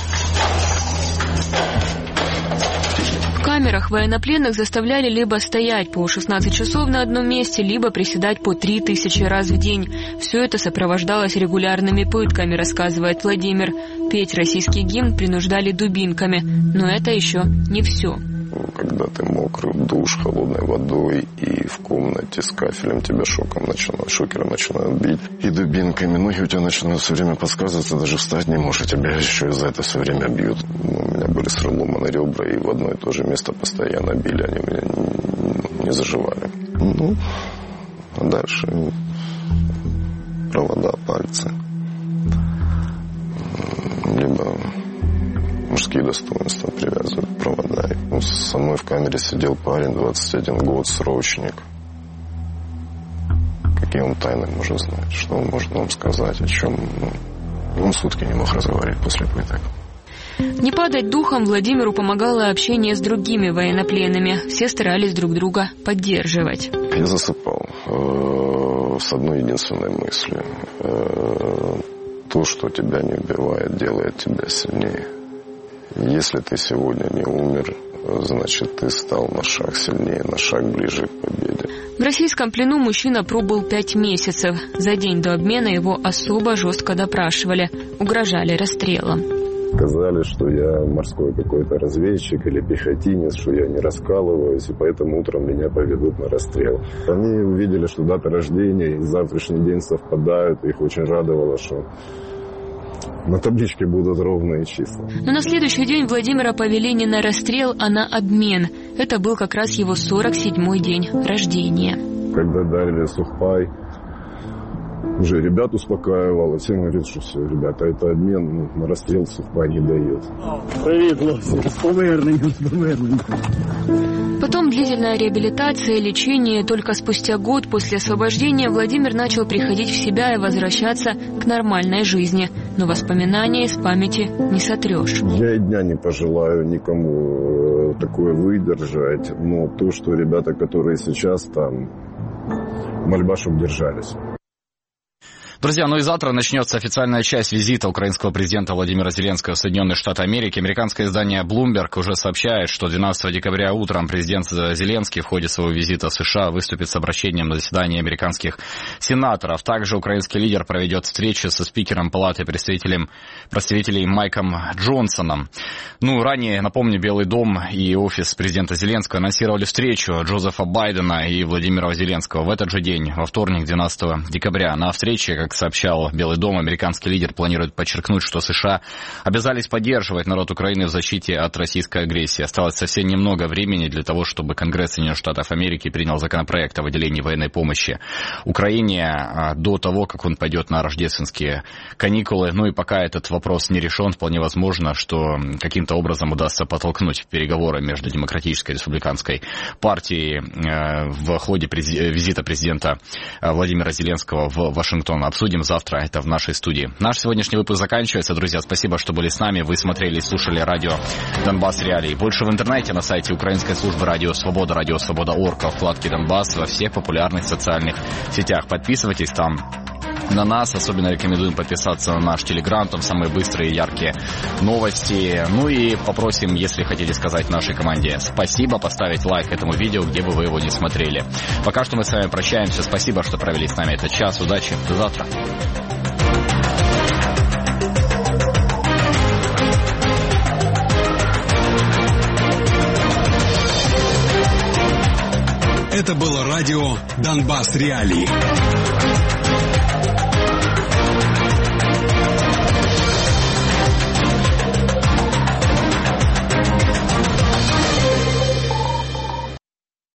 O: В камерах военнопленных заставляли либо стоять по шестнадцать часов на одном месте, либо приседать по три тысячи раз в день. Все это сопровождалось регулярными пытками, рассказывает Владимир. Петь российский гимн принуждали дубинками. Но это еще не все.
P: Когда ты мокрый, душ холодной водой, и в комнате с кафелем тебя шоком начинают, шокером начинают бить, и дубинками ноги у тебя начинают все время подсказываться, даже встать не можешь, тебя еще и за это все время бьют. У меня были срыломаны ребра, и в одно и то же место постоянно били, они меня не, не заживали. Ну, а дальше провода, пальцы, либо мужские достоинства привязывают провода. Ну, со мной в камере сидел парень, двадцать один год, срочник. Какие он тайны может знать? Что он может нам сказать? О чем? Ну, он сутки не мог разговаривать после пыток.
O: Не падать духом Владимиру помогало общение с другими военнопленными. Все старались друг друга поддерживать.
P: Я засыпал э, с одной единственной мыслью. Э, то, что тебя не убивает, делает тебя сильнее. Если ты сегодня не умер, значит, ты стал на шаг сильнее, на шаг ближе к победе.
O: В российском плену мужчина пробыл пять месяцев. За день до обмена его особо жестко допрашивали, угрожали расстрелом.
Q: Сказали, что я морской какой-то разведчик или пехотинец, что я не раскалываюсь, и поэтому утром меня поведут на расстрел. Они увидели, что дата рождения и завтрашний день совпадают, их очень радовало, что на табличке будут ровные числа.
O: Но на следующий день Владимира повели не на расстрел, а на обмен. Это был как раз его сорок седьмой день рождения.
Q: Когда дали сухпай, уже ребят успокаивало. Всем говорят, что все, ребята, это обмен, ну, на расстрел сухпай не дает.
R: Привет, хлопцы, с поверненням, с поверненням.
O: Потом длительная реабилитация, лечение. Только спустя год после освобождения Владимир начал приходить в себя и возвращаться к нормальной жизни. Но воспоминания из памяти не сотрешь.
Q: Я и дня не пожелаю никому такое выдержать. Но то, что ребята, которые сейчас там, мольба, чтобы держались.
A: Друзья, ну и завтра начнется официальная часть визита украинского президента Владимира Зеленского в Соединенные Штаты Америки. Американское издание Bloomberg уже сообщает, что двенадцатого декабря утром президент Зеленский в ходе своего визита в США выступит с обращением на заседании американских сенаторов. Также украинский лидер проведет встречу со спикером Палаты представителей, представителей Майком Джонсоном. Ну, ранее, напомню, Белый дом и офис президента Зеленского анонсировали встречу Джозефа Байдена и Владимира Зеленского в этот же день, во вторник, двенадцатого декабря. На встрече, как как сообщал Белый дом, американский лидер планирует подчеркнуть, что США обязались поддерживать народ Украины в защите от российской агрессии. Осталось совсем немного времени для того, чтобы Конгресс Соединенных Штатов Америки принял законопроект о выделении военной помощи Украине до того, как он пойдет на рождественские каникулы. Ну и пока этот вопрос не решен, вполне возможно, что каким-то образом удастся подтолкнуть переговоры между Демократической и Республиканской партией в ходе визита президента Владимира Зеленского в Вашингтон. Обсудим завтра это в нашей студии. Наш сегодняшний выпуск заканчивается. Друзья, спасибо, что были с нами. Вы смотрели и слушали радио «Донбасс Реалии». Больше в интернете на сайте украинской службы «Радио Свобода», «Радио Свобода точка орг», во вкладке «Донбасс», во всех популярных социальных сетях. Подписывайтесь там на нас. Особенно рекомендуем подписаться на наш Телеграм. Там самые быстрые и яркие новости. Ну и попросим, если хотите сказать нашей команде спасибо, поставить лайк этому видео, где бы вы его не смотрели. Пока что мы с вами прощаемся. Спасибо, что провели с нами этот час. Удачи. До завтра.
S: Это было радио «Донбасс Реалии».